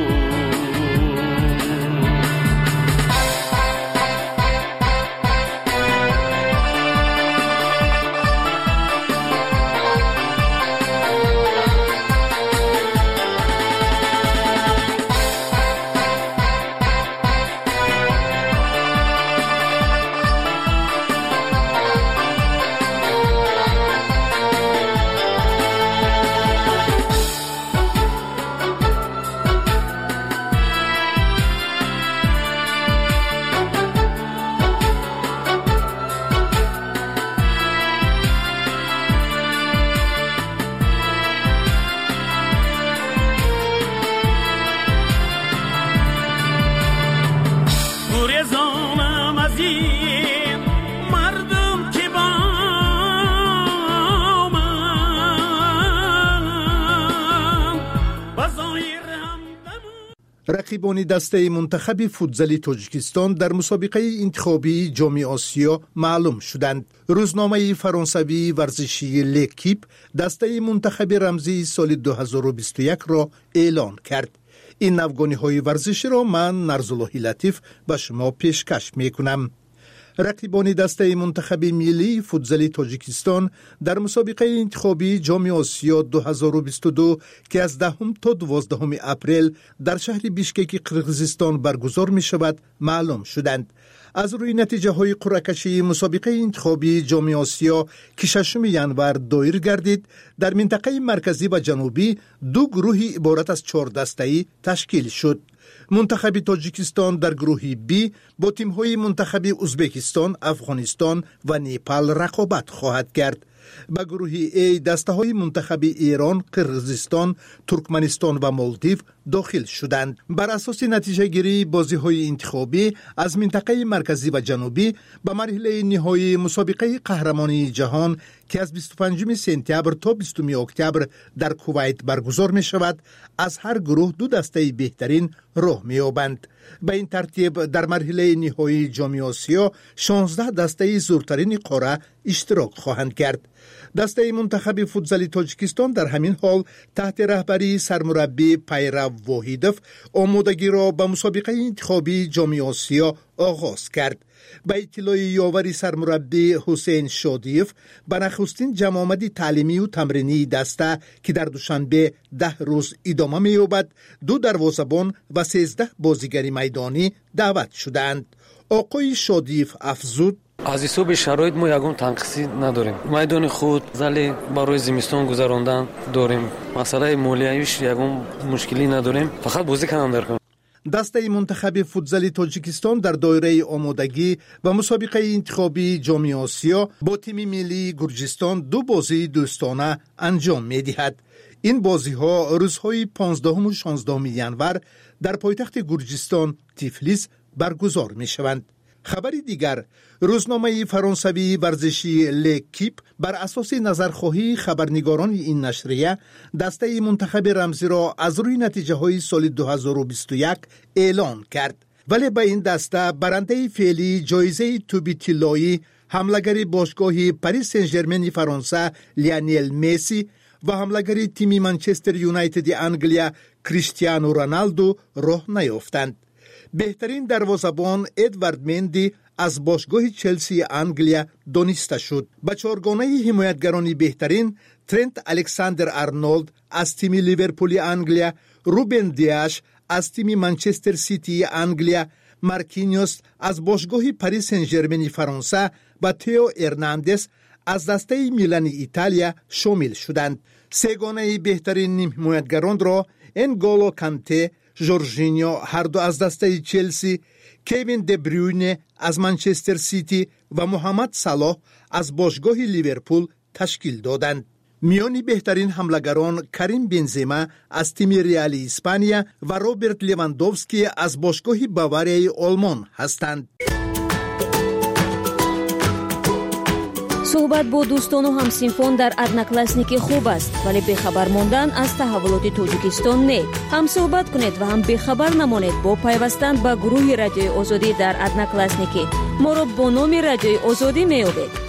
رقیبان دسته منتخب فوتزال تاجیکستان در مسابقه انتخابی جام آسیا معلوم شدند. روزنامه فرانسوی ورزشی لکیپ دسته منتخب رمزی سال دو هزار و بیست و یک را اعلان کرد. این نوگانی های ورزشی را من نرزاللهی لطیف به شما پیشکش می کنم. رقیبان دسته منتخب ملی فوتزال تاجیکستان در مسابقه انتخابی جام آسیا دو هزار و بیست و دو که از دهم تا دوازدهم اپریل در شهر بیشکک قرقیزستان برگزار می شود معلوم شدند. از روی نتیجه های قرعه کشی مسابقه انتخابی جام آسیا که ششم ینور دایر گردید، در منطقه مرکزی و جنوبی دو گروهی عبارت از چهار دسته‌ای تشکیل شد. منتخب تاجیکستان در گروه بی با تیم‌های منتخب ازبکستان، افغانستان و نیپال رقابت خواهد کرد. به گروه ای دسته‌های منتخب ایران، قرقیزستان، ترکمنستان و مالدیو داخل شدند. بر اساس نتیجه گیری بازی‌های انتخابی از منطقه مرکزی و جنوبی به مرحله نهایی مسابقه قهرمانی جهان که از بیست و پنجم سپتامبر تا بیستم اکتبر در کویت برگزار می شود، از هر گروه دو دسته بهترین راه می یابند. به این ترتیب در مرحله نهایی جام آسیا شانزده دسته زورترین قاره اشتراک خواهند کرد. دسته منتخب فوتزال تاجیکستان در همین حال تحت رهبری سرمربی پیرو واحیدوف آمادگی را به مسابقه انتخابی جام آسیا آغاز کرد. به اطلاع یاوری سرمربی حسین شادیف، به نخستین جمع آمدی تعلیمی و تمرینی دسته که در دوشنبه ده روز ادامه می‌یابد، دو دروازه‌بان و سیزده بازیگر میدانی دعوت شدند. آقای شادیف افزود: از حساب شرایط ما یگان تنقیصی نداریم. میدان خود زل برای زمستان گذراندن داریم. مسئله مالیاتیش یگان مشکلی نداریم. فقط بازی کنن در دسته منتخب فوتزال تاجیکستان در دایره آمادگی و مسابقه انتخابی جام آسیا با تیم ملی گرجستان دو بازی دوستانه انجام می‌دهد. این بازی‌ها روزهای پانزدهم و شانزدهم ینور در پایتخت گرجستان تیفلیس برگزار می‌شوند. خبری دیگر، روزنامه فرانسوی ورزشی لکیپ بر اساس نظرخواهی خبرنگاران این نشریه دسته منتخب رمزی را از روی نتیجه های سال دو هزار و بیست و یک اعلان کرد. ولی به این دسته برنده فعلی جایزه توبی طلایی حملگر باشگاه پاریس سن ژرمن فرانسه لیونل مسی و حملگر تیم منچستر یونایتد انگلیا کریستیانو رونالدو راه نیافتند. بهترین دروازه‌بان ادوارد مندی از باشگاه چلسی انگلیا دانسته شد. به چهارگانه حمایتگران بهترین ترنت الکساندر آرنولد از تیم لیورپول انگلیا، روبن دیاش از تیم منچستر سیتی انگلیا، مارکینیوس از باشگاه پاریس سن ژرمن فرانسه و تئو ارناندز از دسته میلان ایتالیا شامل شدند. سگانه بهترین نیم حمایتگران را انگولو کانته، جورجینیو هر دو از دسته چلسی، کوین دبریونه از منچستر سیتی و محمد صلاح از باشگاه لیورپول تشکیل دادند. میانی بهترین حملهگران کریم بنزما از تیم ریال اسپانیا و روبرت لیواندوفسکی از باشگاه باواریای آلمان هستند. صحبت با دوستان و همسینفون در ادناکلاسنیکی خوب است، ولی بخبر موندن از تحولات تاجیکستان نه. هم صحبت کنید و هم بخبر نمانید با پیوستن به گروه رادیوی آزادی در ادناکلاسنیکی. ما را با نام رادیوی آزادی می‌یابید.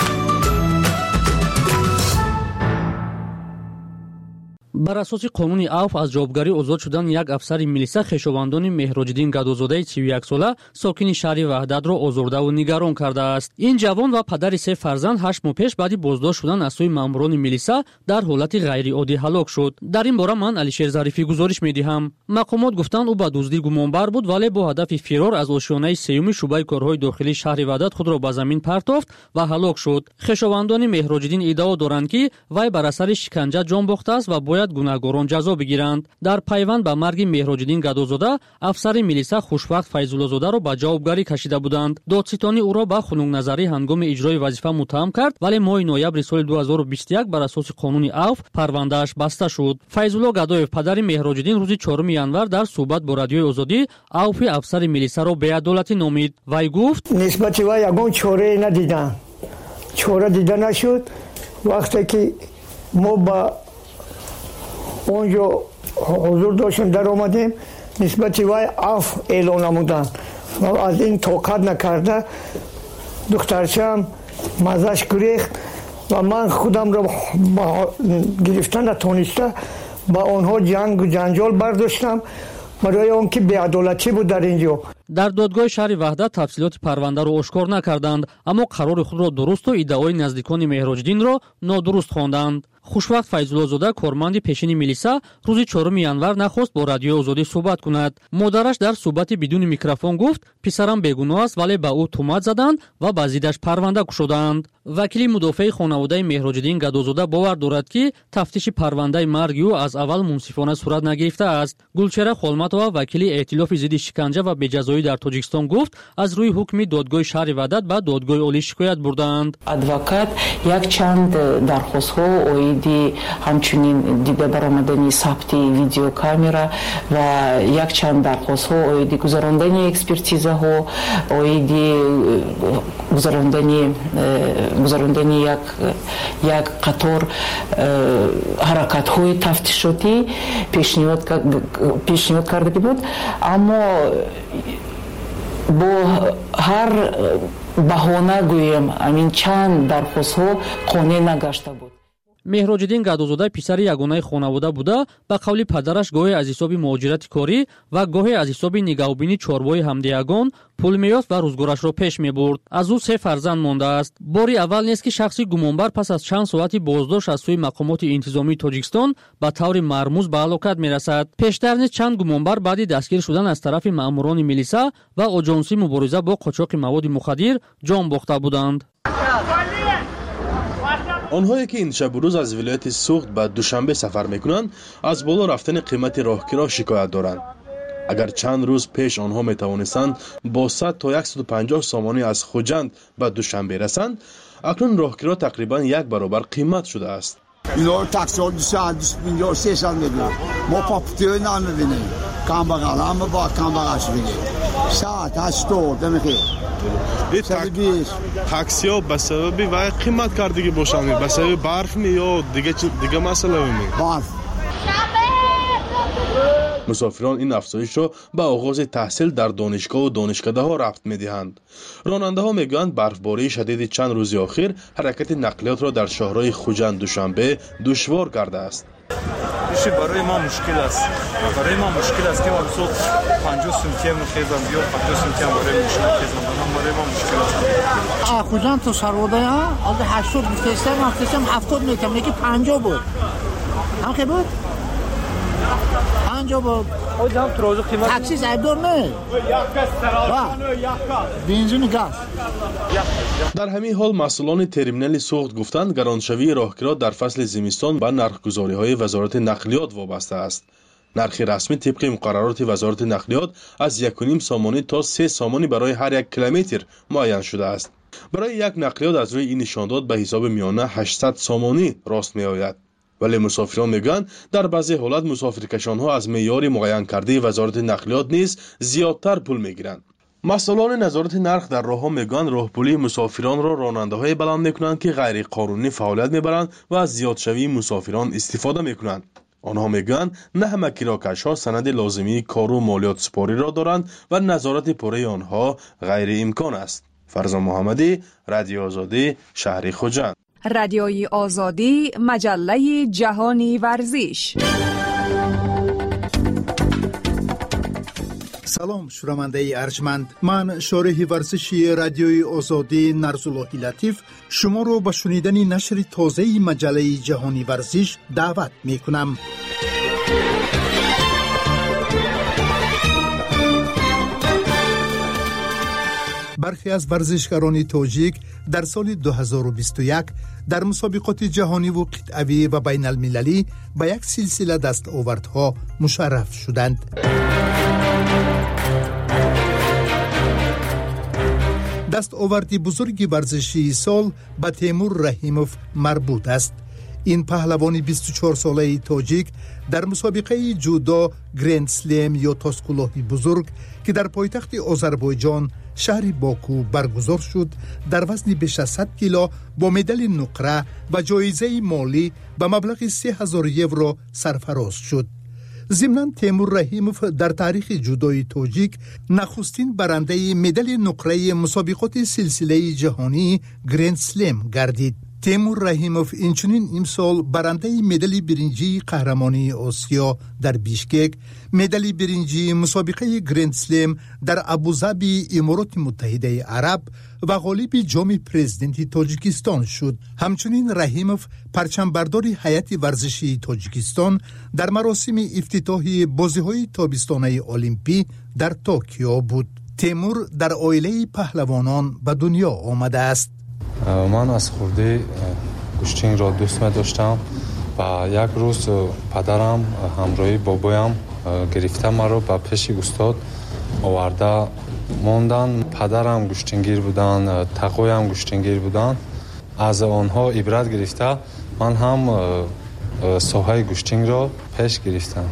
бар асоси қонуни авф аз ҷавобгарӣ озод шудани як афсари милиса хешовандони меҳроҷиддин гадозодаи си як сола сокини шаҳри ваҳдатро озурдаву нигарон кардааст. ин ҷавон ва падари се фарзанд ҳашт моҳ пеш баъди боздошт шудан аз сӯи маъмурони милиса дар ҳолати ғайриоддӣ ҳалок шуд. дар ин бора ман алишер зарифӣ гузориш медиҳам. мақомот гуфтанд ӯ ба дуздӣ гумонбар буд, вале бо ҳадафи фирор аз ошиёнаи сеюми шуъбаи корҳои дохилии шаҳри ваҳдат худро ба замин партофт ва ҳалок шуд. хешовандони меҳроҷиддин иддао доранд, ки вай бар асари шиканҷа ҷон бохтааст ва бояд гунаҳгорон ҷазо бигиранд. дар пайванд ба марги меҳроҷиддин гадозода афсари милиса хушвақт файзуллозодаро ба ҷавобгарӣ кашида буданд. додситони ӯро ба хунукназарӣ ҳангоми иҷрои вазифа муттаҳам кард, вале моҳи ноябри соли ду ҳазору бисту як бар асоси қонуни авф парвандааш баста шуд. файзулло гадоев, падари меҳроҷиддин, рӯзи чорум январ дар суҳбат бо радиои озодӣ авфи афсари милисаро беадолатӣ номид. вай гуфт: нисбати вай ягон чорае надидам. чора дида нашуд. вақте ки мо ба онҷо ҳузур доштем дар омадем, нисбати вай аф эълон намуданд. аз ин тоқат накарда духтарчаам мазаш гирехт ва ман худамро гирифта натониста ба онҳо ҷангу ҷанҷол бардоштам, барои он ки беадолатӣ буд дар ин ҷо. дар додгоҳи шаҳри ваҳдат тафсилоти парвандаро ошкор накарданд, аммо қарори худро дурусту иддаои наздикони меҳроҷиддинро нодуруст хонданд. хушвақт файзуллозода, корманди пешини милиса, рӯзи чоруми январ нахост бо радиои озодӣ суҳбат кунад. модараш дар суҳбати бидуни микрофон гуфт: писарам бегуноҳ аст, вале ба ӯ тӯҳмат заданд ва ба зиддаш парванда кушоданд. вакили мудофиаи хонаводаи меҳроҷиддин гадозода бовар дорад, ки тафтиши парвандаи марги ӯ аз аввал мунсифона сурат нагирифтааст. гулчера холматова, вакили эътилофи зидди шиканҷа ва беҷазоӣ дар тоҷикистон гуфт: аз рӯи ҳукми додгоҳи шаҳри ваҳдат ба додгоҳи олӣ шикоят бурдаанд. адвокат якчанд дархостҳо оиди ҳамчунин дида баромадани сабти видеокамера ва якчанд дархостҳо оиди гузарондани экспертизаҳо, оиди гузарондани гузарондани як як қатор ҳаракатҳои тафтишотӣ пешниҳод пешниҳод карда буд, аммо бо ҳар баҳона гӯем амин чанд дархостҳо қонеъ нагашта буд. меҳроҷиддин гадозода писари ягонаи хонавода буда, ба қавли падараш гоҳе аз ҳисоби муҳоҷирати корӣ ва гоҳе аз ҳисоби нигаҳубини чорбои ҳамдиягон пул меёфт ва рӯзгорашро пеш мебурд. аз ӯ се фарзанд мондааст. бори аввал нест, ки шахси гумонбар пас аз чанд соати боздошт аз сӯи мақомоти интизомии тоҷикистон ба таври мармуз ба ҳалокат мерасад. пештар низ чанд гумонбар баъди дастгир шудан аз тарафи маъмурони милиса ва оҷонсии мубориза бо қочоқи маводи мухаддир ҷон бохта буданд. онҳое ки иншабу рӯз аз вилояти суғд ба душанбе сафар мекунанд, аз боло рафтани қимати роҳкиро шикоят доранд. агар чанд рӯз пеш онҳо метавонистанд бо сад то яксаду панҷоҳ сомонӣ аз хуҷанд ба душанбе расанд, акнун роҳкиро тақрибан як баробар қимат шудааст. اینا رو تقصیر دوستان دوست پنجاه سیصد میگیرن ما پاپتیو نمیبینیم کم بغل همه با کم بغلش بگیم ساعت هشتاد دمیخیر تاکسی ها به سببی وای قیمت کردگی باشند به سبب برف می یا دیگه دیگه مسئله می برف مسافران این افزایشро ба оғози таҳсил дар донишгоҳу донишкадаҳо рабт медиҳанд. ронандаҳо мегӯянд барфбории шадиди чанд рӯзи охир ҳаракати нақлиётро дар шоҳрои хуҷанд душанбе душвор кардааст. иши барои ман мушкил аст. барои ман мушкил аст ки ман суд панҷоҳ сумтиям мехезам ё панҷоҳ сумтиям барои мошина мехезам. барои ман мушкил аст. а хуҷанд то сарводая аз ҳаштод мефестам мефестам ҳафтод метам лекин панҷоҳ буд. ҳам ки буд? панҷоҳ буд. такси айбдор не. бензини газ. дар ҳамин ҳол масъулони терминали суғд гуфтанд, гароншавии роҳгиро дар фасли зимистон ба нархгузориҳои вазорати нақлиёт вобаста аст. нархи расмӣ тибқи муқаррароти вазорати нақлиёт аз якуним сомонӣ то се сомонӣ барои ҳар як километр муайян шудааст. барои як нақлиёт аз рӯи ин нишондод ба ҳисоби миёна ҳаштсад сомонӣ рост меояд. вале мусофирон мегӯянд дар баъзе ҳолат мусофиркашонҳо аз меъёри муайянкардаи вазорати нақлиёт низ зиёдтар пул мегиранд. масъулони назорати нарх дар роҳҳо мегӯянд роҳпулии мусофиронро ронандаҳое баланд мекунанд ки ғайриқонунӣ фаъолият мебаранд ва аз зиёдшавии мусофирон истифода мекунанд. онҳо мегӯянд на ҳама кирокашҳо санади лозимии кору молиётсупориро доранд ва назорати пурраи онҳо ғайриимкон аст. фарзон муҳаммадӣ, радиои озодӣ, шаҳри хуҷанд. радиои озодӣ, маҷаллаи ҷаҳони варзиш. салом шунавандаи арҷманд, ман шориҳи варзиши радиои озодӣ Нарзуллоҳи Латиф шуморо ба шунидани нашри тозаи маҷаллаи ҷаҳони варзиш даъват мекунам. бархе аз варзишгарони тоҷик дар соли ду ҳазору бисту як дар мусобиқоти ҷаҳониву қитъавӣ ва байналмилалӣ ба як силсила дастовардҳо мушарраф шуданд. дастоварди бузурги варзишии сол ба Темур Раҳимов марбут аст. ин паҳлавони бисту чорсолаи тоҷик дар мусобиқаи ҷудо Гранд Слем ё тоскулоҳи бузург ки дар пойтахти Озарбойҷон шаҳри Боку баргузор шуд, дар вазни беш аз сад кило бо медали нуқра ва ҷоизаи молӣ ба маблағи се ҳазор евро сарфароз шуд. зимнан Темур Раҳимов дар таърихи ҷудои тоҷик нахустин барандаи медали нуқраи мусобиқоти силсилаи ҷаҳонии Гранд Слем гардид. Темур Раҳимов инчунин имсол барандаи медали биринҷии қаҳрамонии Осиё дар Бишкек, медали биринҷии мусобиқаи Гранд Слем дар Абузабии Имороти Муттаҳидаи Араб ва ғолиби ҷоми президенти Тоҷикистон шуд. ҳамчунин Раҳимов парчамбардори ҳайати варзишии Тоҷикистон дар маросими ифтитоҳи бозиҳои тобистонаи олимпӣ дар Токио буд. Темур дар оилаи паҳлавонон ба дунё омадааст. ман аз хурдӣ гӯштинро дӯст медоштам ва як рӯз падарам ҳамроҳи бобоям гирифта маро ба пеши устод оварда мондан. падарам гӯштингир буданд, тақоям гӯштингир буданд. аз онҳо ибрат гирифта ман ҳам соҳаи гӯштингро пеш гирифтам.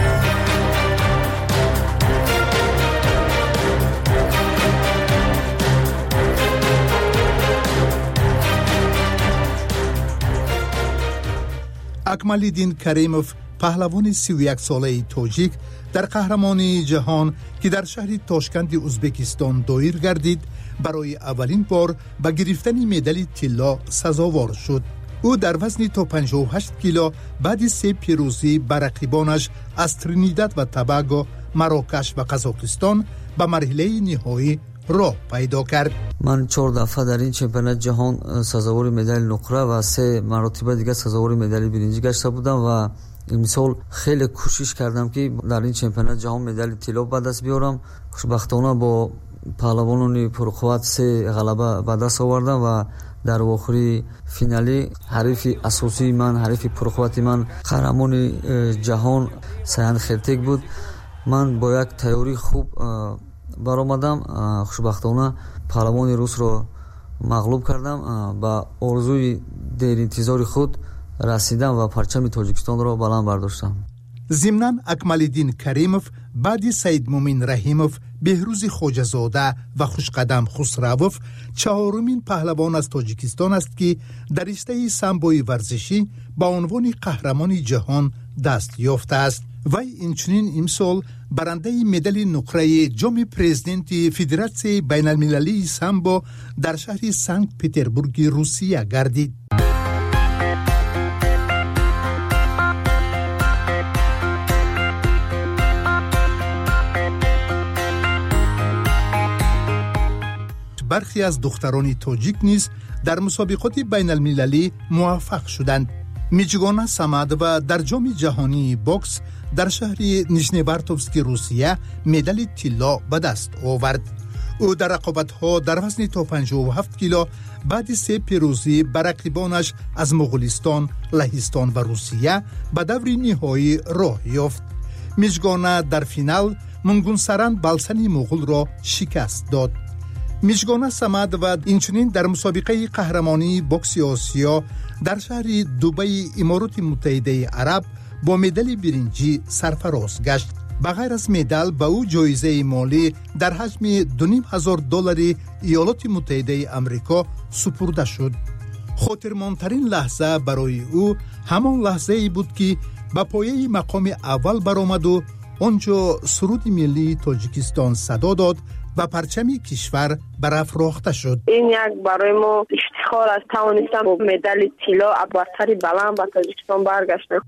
акмалиддин Каримов паҳлавони сию яксолаи тоҷик дар қаҳрамонии ҷаҳон ки дар шаҳри Тошканди Узбекистон доир гардид, барои аввалин бор ба гирифтани медали тилло сазовор шуд. ӯ дар вазни то панҷоҳу ҳашт кило баъди се пирӯзӣ ба рақибонаш аз Тринидад ва Тобаго, Марокаш ва Қазоқистон ба марҳилаи ниҳоӣ роҳ пайдо кард. ман чор дафъа дар ин чемпионати ҷаҳон сазовори медали нуқра ва се маротиба дигар сазовори медали биринҷӣ гашта будам ва имсол хеле кӯшиш кардам ки дар ин чемпионати ҷаҳон медали тилло ба даст биёрам. хушбахтона бо паҳлавонони пурқувват се ғалаба ба даст овардам ва дар охири финалӣ ҳарифи асосии ман, ҳарифи пурқуввати ман қаҳрамони ҷаҳон Саян Хертек буд. ман бо як тайёрӣ хуб баромадам. хушбахтона паҳлавони русро мағлуб кардам, ба орзуи деринтизори худ расидам ва парчами Тоҷикистонро баланд бардоштам. зимнан Акмалиддин Каримов баъди Саидмумин Раҳимов, Беҳрӯзи Хоҷазода ва Хушқадам Хусравов чаҳорумин паҳлавон аз Тоҷикистон аст ки дар риштаи самбои варзишӣ ба унвони қаҳрамони ҷаҳон даст ёфтааст. вай инчунин имсол барандаи медали нуқраи ҷоми президенти Федератсияи байналмилалии самбо дар шаҳри Санкт Петербурги Русия гардид. бархе аз духтарони тоҷик низ дар мусобиқоти байналмилалӣ муваффақ шуданд. Миҷгона Самадова дар ҷоми ҷаҳонии бокс дар шаҳри Нижневартовски Русия медали тилло ба даст овард. ӯ дар рақобатҳо дар вазни то панҷоҳу ҳафт кило баъди се пирӯзӣ ба рақибонаш аз Муғулистон, Лаҳистон ва Русия ба даври ниҳоӣ роҳ ёфт. میجگانه در فینال منگونسران بالسنی مغول را شکست داد. میجگانه سمد و اینچنین در مسابقه قهرمانی بوکس آسیا در شهر دبی امارات متحده عرب با مدال برنجی سرفراز گشت. بغیر از مدال به او جایزه مالی در حجم دو و نیم هزار دلار ایالات متحده آمریکا سپرده شد. خاطرماندترین لحظه برای او همان لحظه ای بود که به پایه مقام اول برآمد و آنجا سرود ملی تاجیکستان صدا داد و پرچم کشور برافراخته شد. این یک برای ما افتخار است توانستم با مدال طلا برتری بلند به تاجیکستان برگشتم.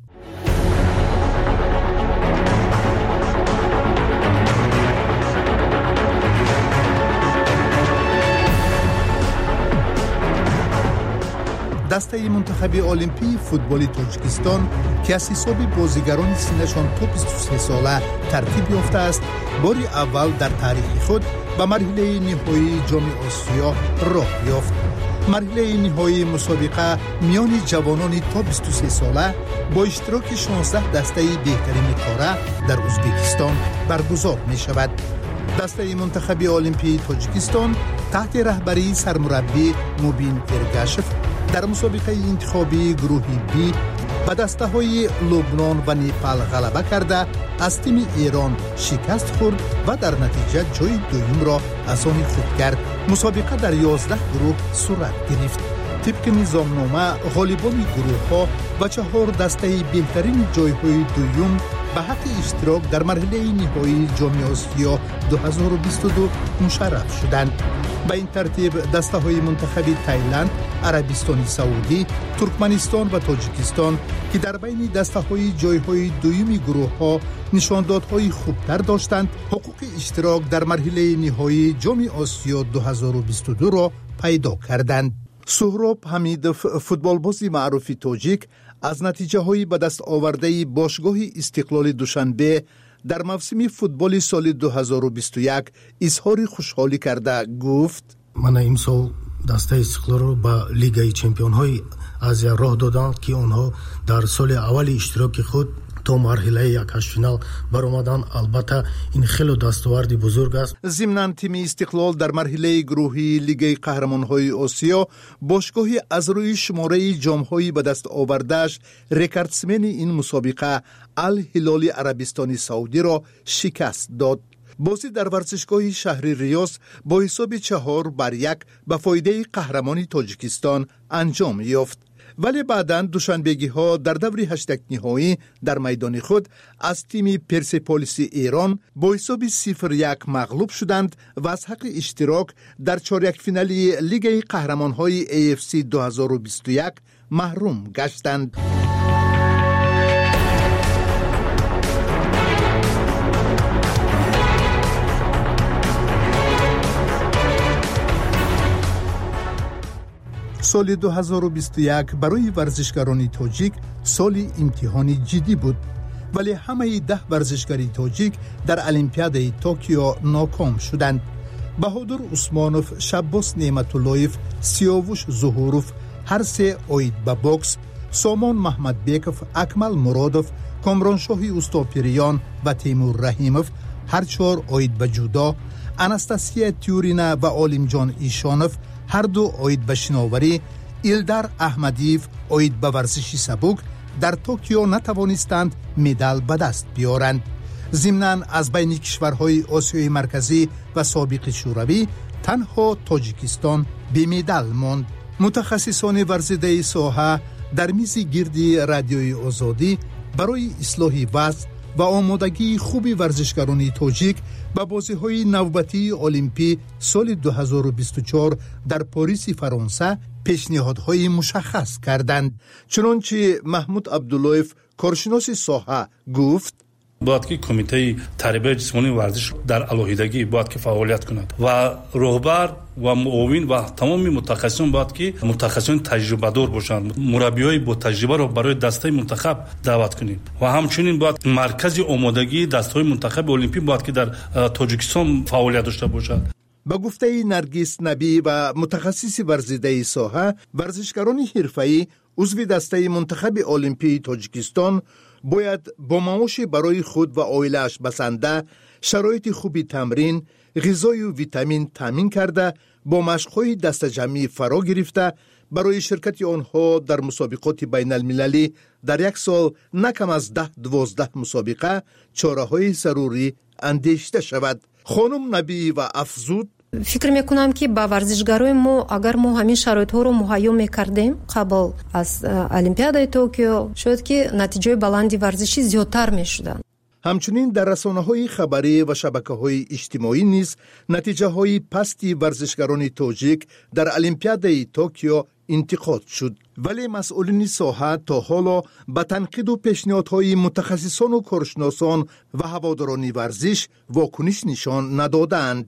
دسته منتخب المپی فوتبال تاجیکستان که از حساب بازیگران سنشان تا بیست و سه ساله ترتیب یافته است، بار اول در تاریخ خود به مرحله نهایی جام آسیا راه یافت. مرحله نهایی مسابقه میان جوانان تا بیست و سه ساله با اشتراک شانزده دسته بهترین کاره در ازبکستان برگزار می شود. دسته منتخب المپی تاجیکستان تحت رهبری سرمربی مبین ارگاشف در مسابقه انتخابی گروه بی به دسته های لبنان و نیپال غلبه کرده از تیم ایران شکست خورد و در نتیجه جای دوم را از آن خود کرد. مسابقه در یازده گروه صورت گرفت. طبق نظامنامه غالبان گروه ها و چهار دسته بهترین جای های دوم به حق اشتراک در مرحله نهایی جام آسیا دو هزار و بیست و دو مشرف شدند. به این ترتیب دسته های منتخب تایلند، عربستان سعودی، ترکمنستان و تاجیکستان که در بین دسته های جای های دومی گروه ها نشاندادهای خوبتر داشتند، حقوق اشتراک در مرحله نهایی جام آسیا دو هزار و بیست و دو را پیدا کردند. سهراب حمیدов فوتبالباز معروف تاجیک از نتیجه های به دست آورده باشگاه استقلال دوشنبه در موسم فوتبال سال دو هزار و بیست و یک اظهار خوشحالی کرده گفت: من امسال دسته استقلال رو به لیگ چمپیون های آسیا راه دادند که آنها در سال اول اشتراک خود تا مرحله یک فینال برآمدند. البته این خیلی دستاورد بزرگ است. ضمن تیم استقلال در مرحله گروهی لیگ قهرمان‌های آسیا باشگاه از روی شماره جام‌های به دست آورده‌اش رکوردسمن این مسابقه الهلال عربستان سعودی را شکست داد. بازی در ورزشگاه شهر ریاض با حساب چهار بر یک به فایده قهرمانی تاجیکستان انجام یافت. ولی بعداً دوشنبگی ها در دور هشتگ نهایی در میدان خود از تیم پرسپولیس ایران با حساب صفر یک مغلوب شدند و از حق اشتراک در چهارده فینالی لیگ قهرمان‌های ای اف سی دو هزار و بیست و یک محروم گشتند. سال دو هزار و بیست و یک برای ورزشکاران تاجیک سال امتحانی جدی بود، ولی همه ده ورزشکاری تاجیک در المپیاد توکیو ناکام شدند. بهادر عثمانوف، شباس نعمتاللهیف، سیاوش ظهوروف هر سه اوید به بوکس، سامان محمد بیکوف، اکمل مرادوف، کامرانشاهی اوستاپیریان و تیمور رحیموف هر چهار اوید به جودو، انستاسیا تیورینا و عالمجان ایشانوف هر دو اوید به شناوری، ایلدار احمدیف اوید به ورزش سبک در توکیو نتوانستند مدال به دست بیارند. ضمناً از بین کشورهای آسیای مرکزی و سابق شوروی تنها تاجیکستان به مدال ماند. متخصصان ورزیده ساحه در میز گردی رادیوی آزادی برای اصلاح وضع و آمادگی خوبی ورزشکاران تاجیک به بازی‌های نوبتی المپی سال دو هزار و بیست و چهار در پاریس فرانسه پیشنهادهای مشخص کردند. چنانچه محمود عبداللهیف کارشناس ساحه گفت: باید که کمیته تربیت جسمانی ورزش در علیحدگی باید که فعالیت کند و رهبر و معاون و تمام متخصصان باید که متخصصان تجربه دار باشند. مربیای با تجربه را برای دسته منتخب دعوت کنیم و همچنین باید مرکز آمادگی دسته منتخب المپی باید که در تاجیکستان فعالیت داشته باشد. با گفته نرگس نبی و متخصص ورزیده ساحه، ورزشکاران حرفه‌ای عضو دسته منتخب المپی تاجیکستان باید با معاش برای خود و عائله‌اش بسنده شرایط خوبی تمرین، غذای و ویتامین تامین کرده با مشق‌های دست جمعی فرا گرفته برای شرکت آنها در مسابقات بین المللی در یک سال نکم از ده دوازده مسابقه چاره‌های ضروری اندیشیده شود. خانم نبی و افزود: فکر میکنم که با ورزشکارای ما اگر ما همین شرایط ها رو مهیا میکردیم قبل از المپیادای توکیو شد که نتیجه بلندی ورزشی زیادتر میشدن. همچنین در رسانه‌های خبری و شبکه‌های اجتماعی نیز نتیجه‌های پستی ورزشکاران تاجیک در المپیادای توکیو انتقاد شد، ولی مسئولین ساحه تا حالا به تنقید و پیشنهادهای متخصصان و کارشناسان و هواداران ورزش واکنش نشان ندادند.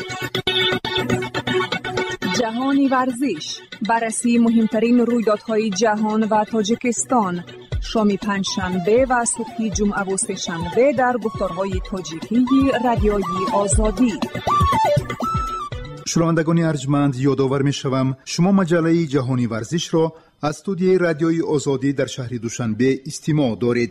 جهانی ورزش، بررسی مهمترین رویدادهای جهان و تاجیکستان، شام پنجشنبه و صبح جمعه و سه‌شنبه در گفتارهای تاجیکی رادیوی آزادی. شنوندگان ارجمند، یادآور می‌شوم شما مجله جهانی ورزش را از استودیوی رادیوی آزادی در شهر دوشنبه استماع دارید.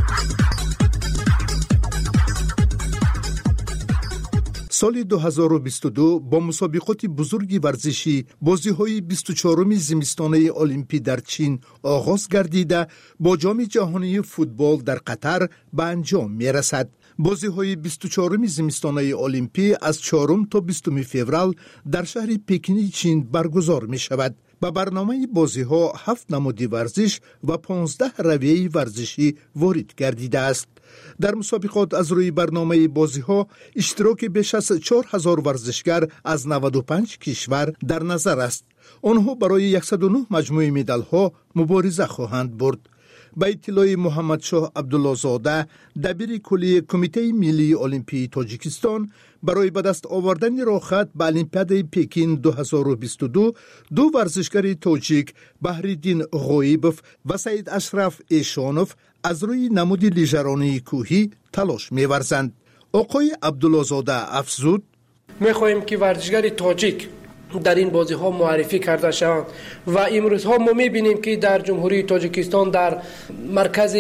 سال دو هزار و بیست و دو با مسابقات بزرگی ورزشی بازی‌های بیست و چهارم زمستانه المپی در چین آغاز گردیده با جام جهانی فوتبال در قطر به انجام می‌رسد. بازی‌های بیست و چهارم زمستانه المپی از چهارم تا بیستم فوریه در شهر پکین چین برگزار می‌شود. با برنامه بازی‌ها هفت نماد ورزش و پانزده رویه ورزشی وارد گردیده است. در مسابقات از روی برنامه بازی‌ها اشتراک بیش از چهار هزار ورزشگر از نود و پنج کشور در نظر است. آنها برای صد و نه مجموعه مدال‌ها مبارزه خواهند برد. به اطلاع محمد شاه عبدالله زاده، دبیر کلی کمیته ملی المپی تاجیکستان، برای به دست آوردن راحت به المپیاد پکین دو هزار و بیست و دو دو ورزشگر تاجیک بهرالدین غایبوف و سید اشرف ایشانوف از روی نمود لیژرانی کوهی تلاش می‌ورزند. آقای عبدالله زاده افزود: می‌خواهیم که ورزشگر تاجیک در این بازی ها معرفی کرده شوند و امروز ها ما می‌بینیم که در جمهوری تاجیکستان در مرکز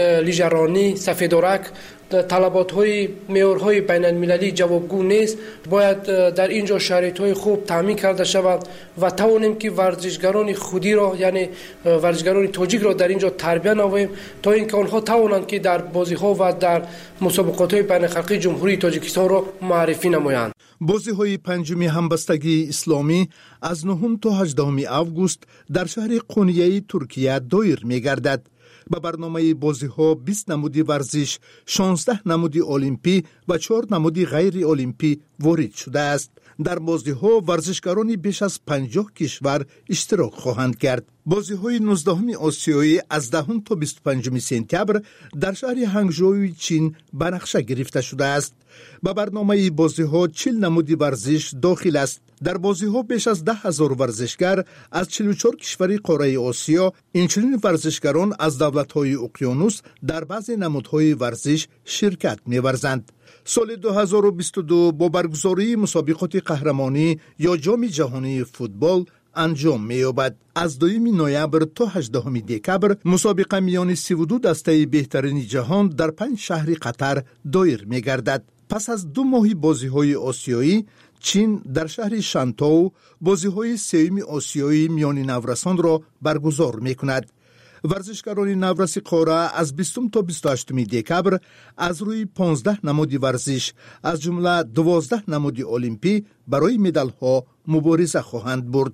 لیژرانی سفیدورک طلبات های معیارهای بین المللی جوابگو نیست. باید در اینجا شرایط های خوب تامین کرده شود و توانیم که ورزشگران خودی را یعنی ورزشگران تاجیک را در اینجا تربیت نماییم تا اینکه آنها توانند که در بازی ها و در مسابقات های بین الخلقی جمهوری تاجیکستان را معرفی نمایند. بازی های پنجم همبستگی اسلامی از نهم تا هجدهم آگوست در شهر قونیه ترکیه دایر می گردد. به برنامه بازی ها بیست نمودی ورزش، شانزده نمودی المپی و چهار نمودی غیر المپی وارد شده است. در بازی ها ورزشکارانی بیش از پنجاه کشور اشتراک خواهند کرد. بازی های نوزدهم آسیایی از دهم تا بیست و پنجم سپتامبر در شهر هنگژو چین به نقشه گرفته شده است. به برنامه بازی ها چهل نمودی ورزش داخل است. در بازی ها بیش از ده هزار ورزشگر از چهل و چهار کشور قاره آسیا، اینچنین ورزشگران از دولت های اقیانوس در بعضی نمودهای ورزش شرکت می‌ورزند. سال دو هزار و بیست و دو با برگزاری مسابقات قهرمانی یا جام جهانی فوتبال انجام می‌یابد. از دوم نوامبر تا هجدهم دکبر مسابقه میان سی و دو دسته بهترین جهان در پنج شهر قطر دایر می‌گردد. پس از دو ماه بازی‌های آسیایی، چین در شهر شانتو بازی‌های سوم آسیایی میان نورسان را برگزار می‌کند. ورزشکاران نورس قاره از بیستم تا بیست و هشتم دکبر از روی پانزده نماد ورزش از جمله دوازده نماد المپی برای مدال‌ها مبارزه خواهند برد.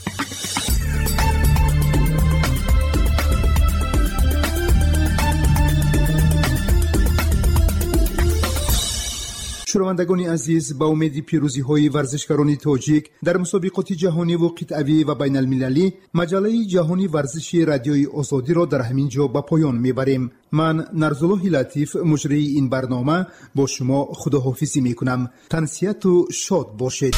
شنوندگان عزیز، با امید پیروزی های ورزشکاران تاجیک در مسابقات جهانی و قطعی و بین المللی، مجله جهانی ورزشی رادیوی آزادی را در همین جا به پایان میبریم. من نرزالله لطیف مجری این برنامه با شما خداحافظی میکنم. تنسیت و شاد باشید.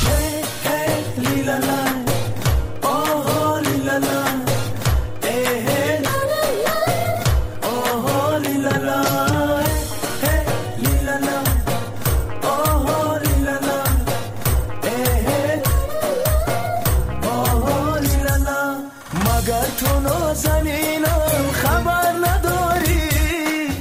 تو نازنینم خبر نداری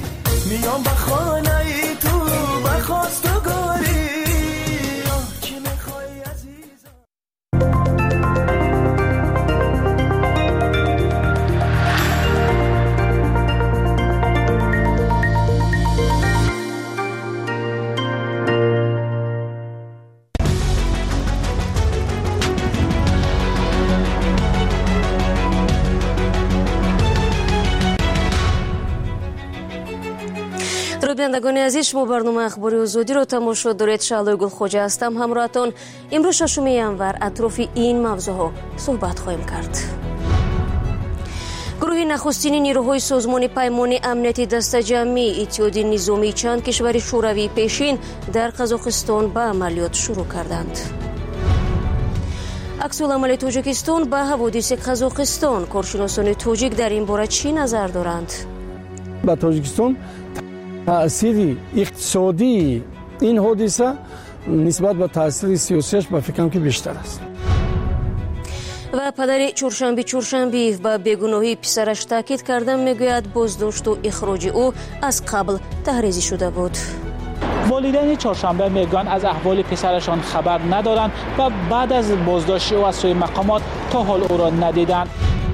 бинандагони азиз, шумо барнома ахбори озодиро тамошо доред. Шаълои Гулхоҷа ҳастам ҳамроҳатон. имрӯз шашуми январ атрофи ин мавзӯъҳо суҳбат хоҳем кард. гурӯҳи нахустини нирӯҳои созмони паймони амнияти дастаҷамъи иттиҳоди низомии чанд кишвари шӯравии пешин дар Қазоқистон ба амалиёт шурӯъ карданд. аксуламали Тоҷикистон ба ҳаводиси Қазоқистон. коршиносони тоҷик дар ин бора чӣ назар доранд? ба Тоҷикистон таъсири иқтисодии ин ҳодиса нисбат ба таъсири сиёсиаш ба фикрам ки бештар аст. ва падари чоршанбӣ чоршанбиев ба бегуноҳии писараш таъкид карда мегӯяд боздошту ихроҷи ӯ аз қабл таҳризӣ шуда буд. والدین چهارشنبه میگویند از احوال پسرشان خبر ندارند و بعد از بازداشت او از سوی مقامات تا حال او را ندیدند.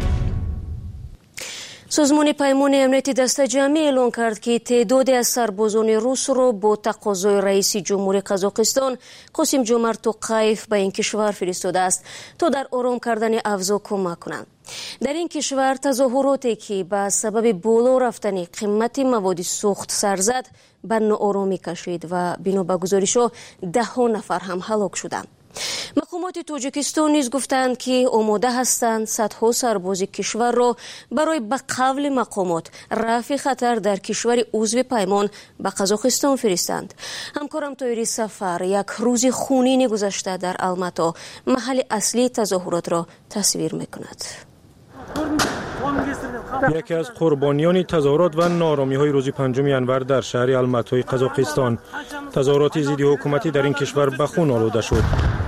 سازمان پیمان امنیتی دسته‌جمعی اعلام کرد که تعدادی از سربازان روس را با تقاضای رئیس جمهوری قزاقستان قاسم جمارت توقایف به این کشور فرستاده است تا در آرام کردن اوضاع کمک کنند. در این کشور تظاهراتی که به سبب بالا رفتن قیمت مواد سوخت سر زد به ناآرامی کشید و بنا به گزارش‌ها ده ها نفر هم هلاک شدند. مقامات توجیکستان نیز گفتند که آماده هستند صدها سرباز کشور را برای به قول مقامات رفع خطر در کشور عضو پیمان به قزاقستان فرستند. همکارم طاهری سفر یک روز خونین گذشته در الماتا محل اصلی تظاهرات را تصویر میکند. یکی از قربانیان تظاهرات و نارامی‌های روز پنجم ینور در شهر الماتای قزاقستان. تظاهرات ضد حکومتی در این کشور به خون آلوده شد.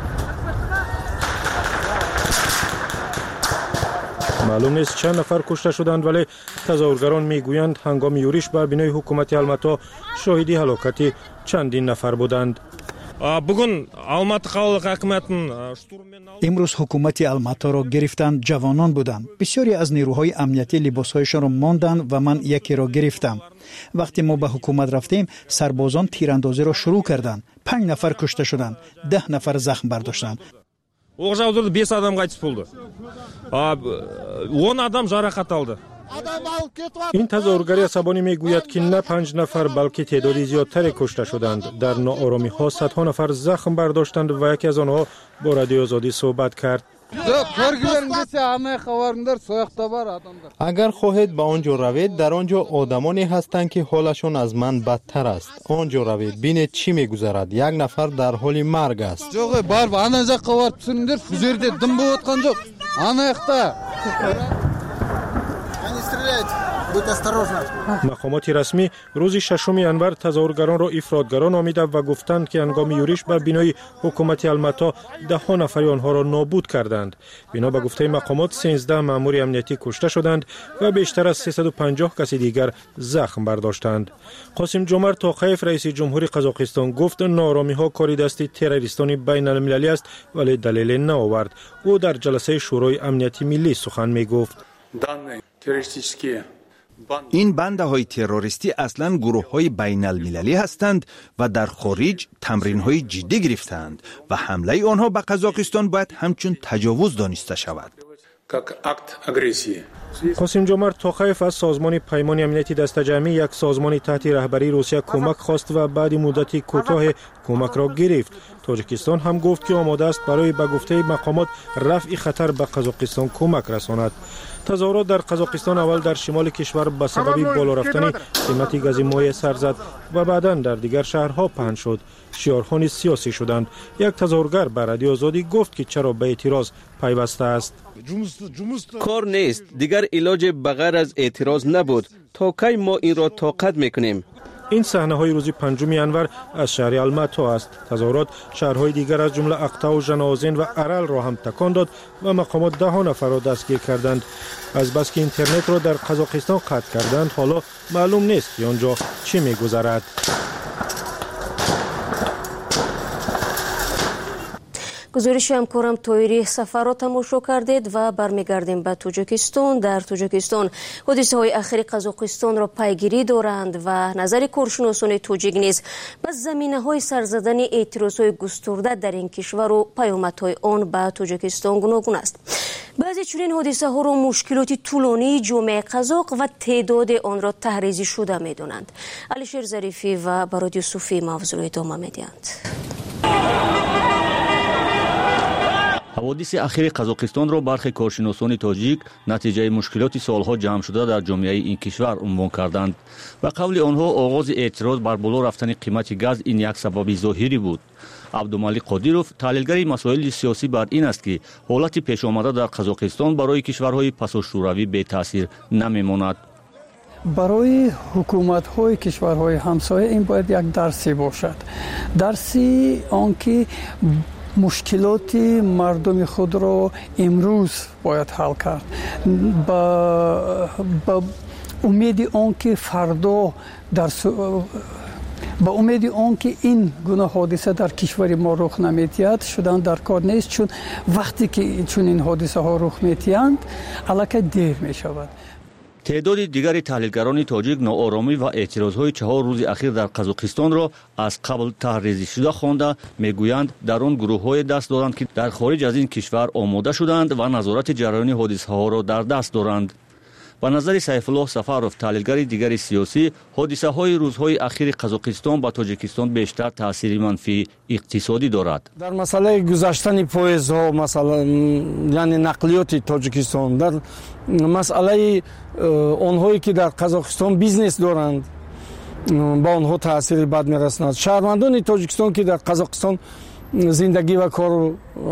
معلوم نیست چند نفر کشته شدند، ولی تظاهرگران میگویند هنگام یورش بر بنای حکومت الماتا شاهدی هلاکت چندین نفر بودند. امروز حکومت الماتا را گرفتند، جوانان بودند. بسیاری از نیروهای امنیتی لباسهایشان را ماندند و من یکی را گرفتم. وقتی ما به حکومت رفتیم سربازان تیراندازی را شروع کردند. پنج نفر کشته شدند، ده نفر زخم برداشتند. оқ жаудырды, бес адам қайтыс болды. он адам жарақат алды. این تظاهرگری عصبانی میگوید که نه پنج نفر بلکه تعدادی زیادتر کشته شدند. در ناآرامی ها صدها نفر زخم برداشتند و یکی از آنها با رادیو آزادی صحبت کرد. اگر خواهید به آنجا روید، در آنجا آدمانی هستند که حالشون از من بدتر است. آنجا روید بینید چی میگذرد. یک نفر در حال مرگ است. مقامات رسمی روز ششم ینور تظاهرگران را افراطگران نامیده و گفتند که هنگام یورش بر بنای حکومت الماتا ده ها نفر آنها را نابود کردند. بنا به گفته مقامات سیزده مأمور امنیتی کشته شدند و بیشتر از سیصد و پنجاه کسی دیگر زخم برداشتند. قاسم جمارت توقایف رئیس جمهوری قزاقستان گفت ناآرامی ها کاری دست تروریستان بین المللی است، ولی دلیل نآورد. او در جلسه شورای امنیتی ملی سخن می گفت. این بنده های تروریستی اصلا گروه های بین المللی هستند و در خارج تمرین های جدی گرفتند و حمله آنها به قزاقستان باید همچون تجاوز دانسته شود. قاسم جمارت توقایف از سازمان پیمان امنیتی دسته‌جمعی، یک سازمان تحت رهبری روسیه، کمک خواست و بعد مدتی کوتاه کمک را گرفت. تاجیکستان هم گفت که آماده است برای به گفته مقامات رفع خطر به قزاقستان کمک رساند. تظاهرات در قزاقستان اول در شمال کشور به سبب بالا رفتن قیمت گاز مایع سر زد و بعداً در دیگر شهرها پهن شد. شعارهای سیاسی شدند. یک تظاهرگر به رادیو آزادی گفت که چرا به اعتراض پیوسته است. کار نیست، دیگر علاج بغیر از اعتراض نبود. تا کی ما این را طاقت میکنیم؟ این صحنه های روز پنجم ینور از شهر الماتا است. تظاهرات شهرهای دیگر از جمله اقتا و ژناوزن و ارل را هم تکان داد و مقامات ده ها نفر را دستگیر کردند. از بس که اینترنت را در قزاقستان قطع کردند، حالا معلوم نیست که آنجا چی میگذرد. گزارش همکارم طاهری سفر را تماشا کردید و برمیگردیم به توجیکستان. در توجیکستان حادثه های اخیر قزاقستان را پیگیری دارند و نظر کارشناسان توجیک نیز به زمینه های سرزدن اعتراض های گسترده در این کشور و پیامدهای آن به توجیکستان گوناگون است. بعضی چنین حادثه ها را مشکلات طولانی جمعه قزاق و تعداد آن را تحریزی شده می دانند. علیشیر ظریفی و براد یوسفی موضوع ادامه می دهند. حوادث اخیر قزاقستان را برخی کارشناسان تاجیک نتیجه مشکلات سالها جمع شده در جامعه این کشور عنوان کردند. به قول آنها آغاز اعتراض بر بالا رفتن قیمت گاز این یک سبب ظاهری بود. عبدالمالک قادیروف تحلیلگر مسائل سیاسی بر این است که حالت پیش آمده در قزاقستان برای کشورهای پساشوروی بی تاثیر نمیماند. برای حکومت‌های کشورهای همسایه این باید یک درسی باشد. درسی آنکه مشکلات مردم خود را امروز باید حل کرد. با, با امید آنکه فردا در با امید آنکه این گونه حادثه در کشور ما رخ نمی‌دهد شدن در کار نیست، چون وقتی که چون این حادثه ها رخ می‌دهند الکی دیر می‌شود. تعداد دیگر تحلیلگران تاجیک ناآرامی و اعتراضهای چهار روز اخیر در قزاقستان را از قبل تحریزی شده خوانده میگویند در آن گروه‌های دست دارند که در خارج از این کشور آماده شدند و نظارت جریان حادثه‌ها را در دست دارند. به نظر سیف الله سفروف تحلیلگر دیگر سیاسی، حادثه های روزهای اخیر قزاقستان با تاجیکستان بیشتر تاثیر منفی اقتصادی دارد. در مسئله گذشتن پایزها، مثلا یعنی نقلیات تاجیکستان، در مسئله آنهایی که در قزاقستان بیزنس دارند با آنها تاثیر بد میرسند. شهروندان تاجیکستان که در قزاقستان زندگی و کار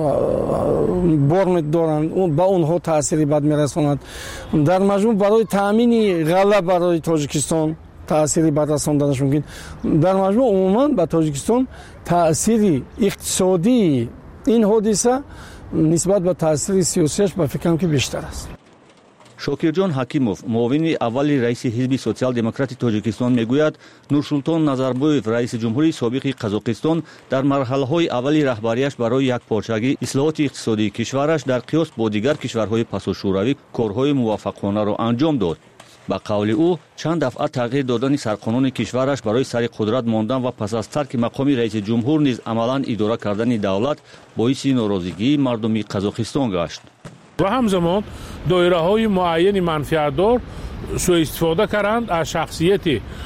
بار دارند با اونها تأثیری بد میرساند. در مجموع برای تأمین غله برای تاجیکستان تأثیری بد رساندنش ممکن. در مجموع عموما به تاجیکستان تأثیری اقتصادی این حادثه نسبت به تأثیر سیاسیش به فکرم که بیشتر است. شاکرجان حکیموف معاون اول رئیس حزب سوسیال دموکرات تاجیکستان میگوید نورسولطان نظربایف رئیس جمهوری سابق قزاقستان در مرحله‌های اولی رهبریش برای یکپارچگی اصلاحات اقتصادی کشورش در قیاس با دیگر کشورهای پساشوروی کارهای موفقانه را انجام داد. با قول او چند دفعه تغییر دادن سرقانون کشورش برای سر قدرت ماندن و پس از ترک مقام رئیس جمهور نیز عملاً اداره کردن دولت باعث ناراضگی مردم قزاقستان گشت. و همزمان دایره های معین منفعتدار سوء استفاده کردند از شخصیت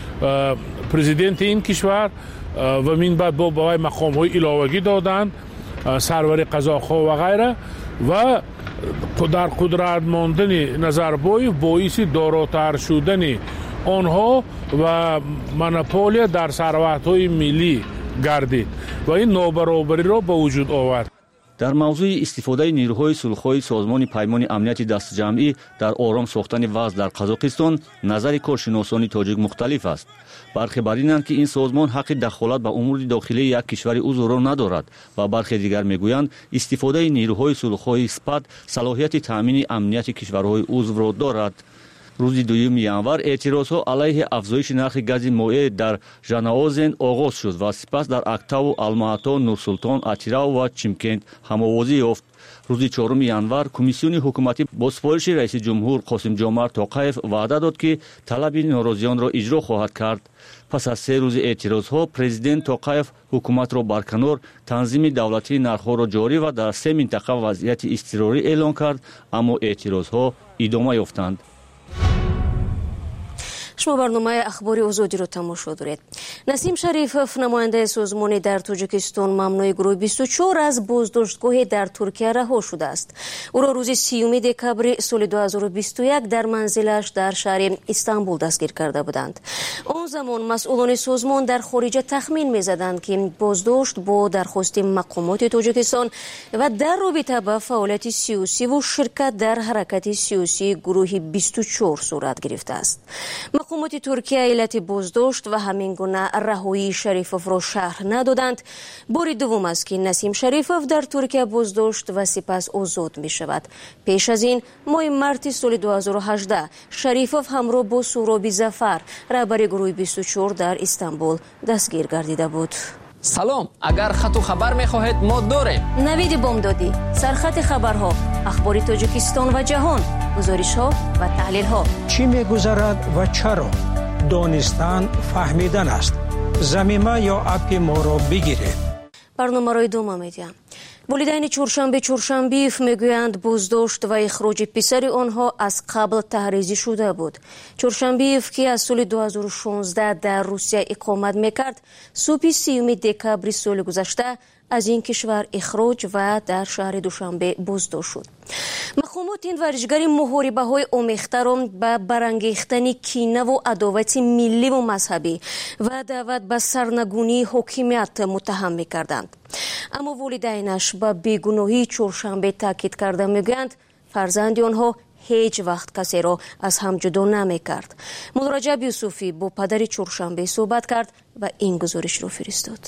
پرزیدنت این کشور و من بعد با بای مقام های علاوگی دادند، سرور قزاق ها و غیره، و در قدرت ماندن نظربایف باعث داراتر شدن آنها و مونوپولی در ثروت های ملی گردید و این نابرابری را به وجود آورد. در موضوع استفاده نیروهای صلح‌خواه سازمان پیمان امنیت دستجمعی در آرام ساختن وضع در قزاقستان نظر کارشناسان تاجیک مختلف است. برخی بر اینند که این سازمان حق دخالت به امور داخلی یک کشور عضو را ندارد و برخی دیگر میگویند استفاده نیروهای صلح‌خواه سپاه صلاحیت تامین امنیت کشورهای عضو را دارد. روز دوم ینور اعتراضها علیه افزایش نرخ گاز مایع در ژناوزن آغاز شد و سپس در اکتاو، الماتا، نورسولطان، اتیراو و چیمکент همآوازی یافت. روز چهارم ینور کمیسیون حکومتی با سفارش رئیس جمهور قاسم جمعت توقیف وعده داد که طلب ناراضیان را اجرا خواهد کرد. پس از سه روز اعتراضها پرزیدنت توقیف حکومت را برکنار، تنظیم دولتی نرخ‌ها را جاری و در سه منطقه وضعیت اضطراری اعلان کرد، اما اعتراضها ادامه یافتند. شما برنامه اخباری آزادی رو تماشا دارید. نسیم شریفوف نماینده سازمان در تاجیکستان ممنوع گروه بیست و چهار از بازداشتگاه در ترکیه رها شده است. او را روز سیوم دکبر سال دو هزار و بیست و یک در منزلش در شهر استانبول دستگیر کرده بودند. آن زمان مسئولان سازمان در خارج تخمین می‌زدند که بازداشت با درخواست مقامات تاجیکستان و در رابطه با فعالیت سیاسی و شرکت در حرکت سیاسی گروه بیست و چهار صورت گرفته است. مقامات ترکیه علت بازداشت و همین گونه رهایی شریفوف را شرح ندادند. بار دوم است که نسیم شریفوف در ترکیه بازداشت و سپس آزاد می شود. پیش از این ماه مارس سال دو هزار و هجده شریفوف همراه با سهراب ظفر رهبر گروه بیست و چهار در استانبول دستگیر گردیده بود. سلام، اگر خط و خبر می‌خواهید ما داریم. نوید بامدادی، سرخط خبرها، اخبار تاجیکستان و جهان، گزارش‌ها و تحلیل‌ها. چی می‌گذرد و چرا؟ دانستن فهمیدن است. زمینه یا اپ ما را بگیرید. برنامه را ادامه می‌دیم. والدین چهارشنبه چهارشنبیف میگویند بازداشت و اخراج پسر آنها از قبل تحریزی شده بود. چهارشنبیف که از سال دو هزار و شانزده در روسیه اقامت میکرد، صبح سیوم دکبر سال گذشته از این کشور اخراج و در شهر دوشنبه بازداشت شد. مقامات این ورزشکار محاربه های آمیخته را به برانگیختن کینه و عداوت ملی و مذهبی و دعوت به سرنگونی حاکمیت متهم می‌کردند. اما والدینش به بیگناهی چهارشنبه تاکید کرده میگویند فرزند آنها هیچ وقت کسی را از هم جدا نمی‌کرد. مولا رجب یوسفی با پدر چهارشنبه صحبت کرد و این گزارش را فرستاد.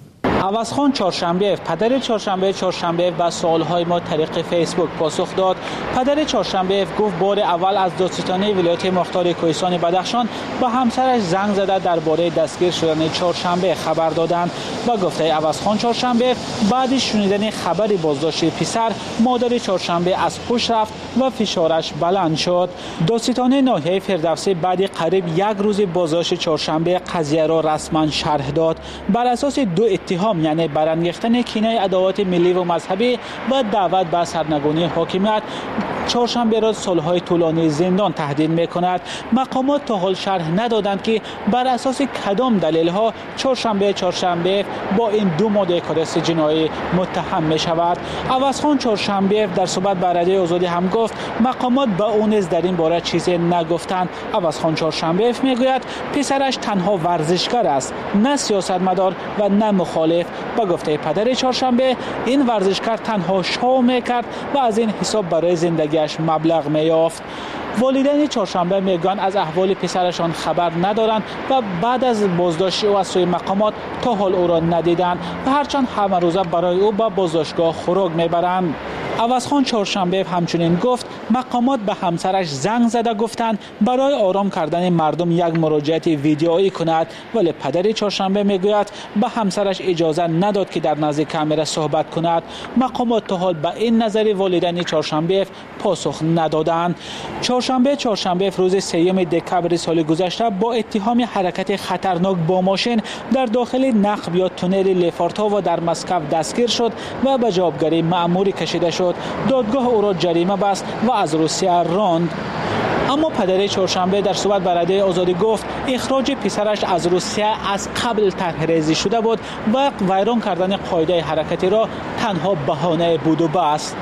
عوضخان چهارشنبه، پدر چهارشنبه چهارشنبه به سوالهای ما طریق فیسبوک پاسخ داد. پدر چهارشنبه گفت بار اول از دادستانی ولایت مختار کوهستان بدخشان به همسرش زنگ زده درباره دستگیر شدن چهارشنبه خبر دادند و گفته عوضخان چهارشنبه بعد شنیدن خبر بازداشت پسر، مادر چهارشنبه از هوش رفت و فشارش بلند شد. دادستانی ناحیه فردوسی بعد قریب یک روز بازداشت چهارشنبه قضیه را رسما شرح داد. بر اساس دو اتهام، یعنی برانگیختن کینه عداوت ملی و مذهبی و دعوت به سرنگونی حاکمیت، چهارشنبه را سالهای طولانی زندان تهدید می‌کند. مقامات تا حال شرح ندادند که بر اساس کدام دلیل‌ها چهارشنبه چهارشنبه با این دو ماده کدس جنایی متهم می‌شود. عوضخان چهارشنبه در صحبت با رادیو آزادی هم گفت مقامات به او نیز در این باره چیزی نگفتند. عوضخان چهارشنبه میگوید پسرش تنها ورزشکار است، نه سیاستمدار و نه مخالف. با گفته پدر چهارشنبه این ورزشکار تنها شو می‌کرد و از این حساب برای زندگی مبلغ میافت. والدین چهارشنبه میگن از احوال پسرشان خبر ندارند و بعد از بازداشت او از سوی مقامات تا حال او را ندیدند و هرچند همه روزه برای او به بازداشتگاه خوراک میبرند. عوضخان چهارشنبه همچنین گفت مقامات به همسرش زنگ زده گفتند برای آرام کردن مردم یک مراجعت ویدئویی کند، ولی پدر چهارشنبه میگوید به همسرش اجازه نداد که در نزد کامرا صحبت کند. مقامات تا حال به این نظر والدین چهارشنبه پاسخ ندادند. چهارشنبه چهارشنبه روز سوم دکبر سال گذشته با اتهام حرکت خطرناک با ماشین در داخل نقب یا تونل لیفارتا و در مسکو دستگیر شد و به جوابگری مأموری کشیده شد. دادگاه او را جریمه بست و از روسیه راند. اما پدر چهارشنبه در صحبت با رادیو آزادی گفت اخراج پسرش از روسیه از قبل طرح‌ریزی شده بود و ویران کردن قاعده حرکتی را تنها بهانه بود و بس.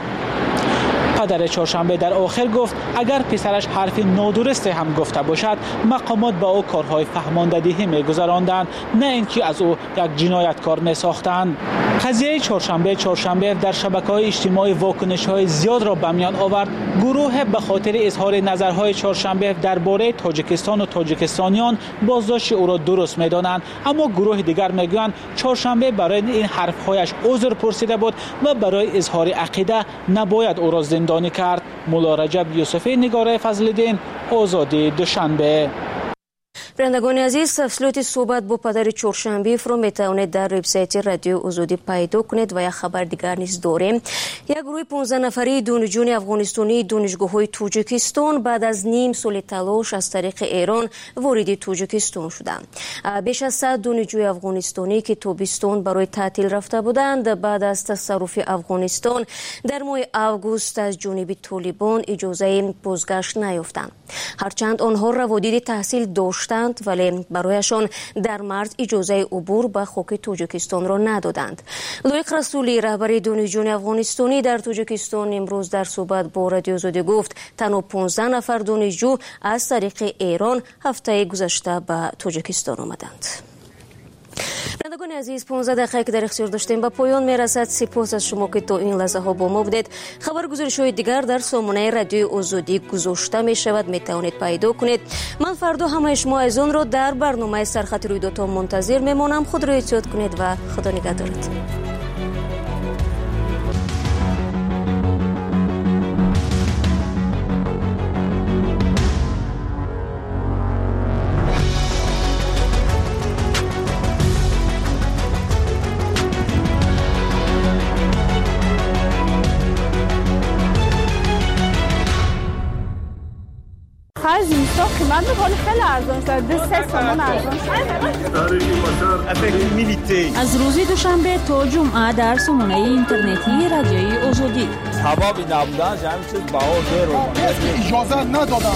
پدر چهارشنبه در آخر گفت اگر پسرش حرف نادرستی هم گفته باشد مقامات با او کارهای فهماندهی می‌گذراندند، نه اینکه از او یک جنایتکار می‌ساختند. قضیه چهارشنبه چهارشنبه در شبکه‌های اجتماعی واکنش‌های زیاد را به میان آورد. گروه به خاطر اظهار نظرهای چهارشنبه درباره تاجیکستان و تاجیکستانیان بازداشت او را درست می‌دانند، اما گروه دیگر می‌گویند چهارشنبه برای این حرف‌هایش عذر پرسیده بود و برای اظهار عقیده نباید او را زندانی کرد. مولا رجب یوسفی، نگار فضل‌الدین، آزادی دوشنبه. برندگان عزیز، تفصیلات صحبت با پدر چهارشنبه رو میتوانید در وبسایت رادیو آزادی پیدا کنید و یک خبر دیگر نیز داریم. یک گروه پانزده نفری دانشجویان افغانستانی دانشگاه‌های تاجیکستان بعد از نیم سال تلاش از طریق ایران وارد تاجیکستان شدند. بیش از صد دانشجوی افغانستانی که تابستان برای تعطیل رفته بودند بعد از تصرف افغانستان در ماه آگوست از جانب طالبان اجازه بازگشت نیافتند. هرچند آنها روادید تحصیل داشتند ولی برایشان در مارس اجازه عبور به خاک تاجیکستان را ندادند. لایق رسولی، رهبر دانشجویان افغانستانی در تاجیکستان، امروز در صحبت با رادیو آزادی گفت تنها پانزده نفر دانشجو از طریق ایران هفته گذشته به تاجیکستان آمدند. بینندگان عزیز، پانزده دقیقه که در اختیار داشتیم به پایان میرسد. سپاس از شما که تا این لحظه ها با ما بودید. خبرگزارش های دیگر در سامانه رادیو آزادی گذاشته می شود، می توانید پیدا کنید. من فردا همه شما از آن را در برنامه سرخط رویدادها منتظر میمانم. خود را احتیاط کنید و خدا نگهدارت. های زمستان قیمت ولی خیلی ارزان شده. دو سه تومان ارزان شده. از روز دوشنبه تا جمعه در سامانه اینترنتی رادیوی آزادی. سبب نبودن همین چیز بها زیر اجازه ندادن.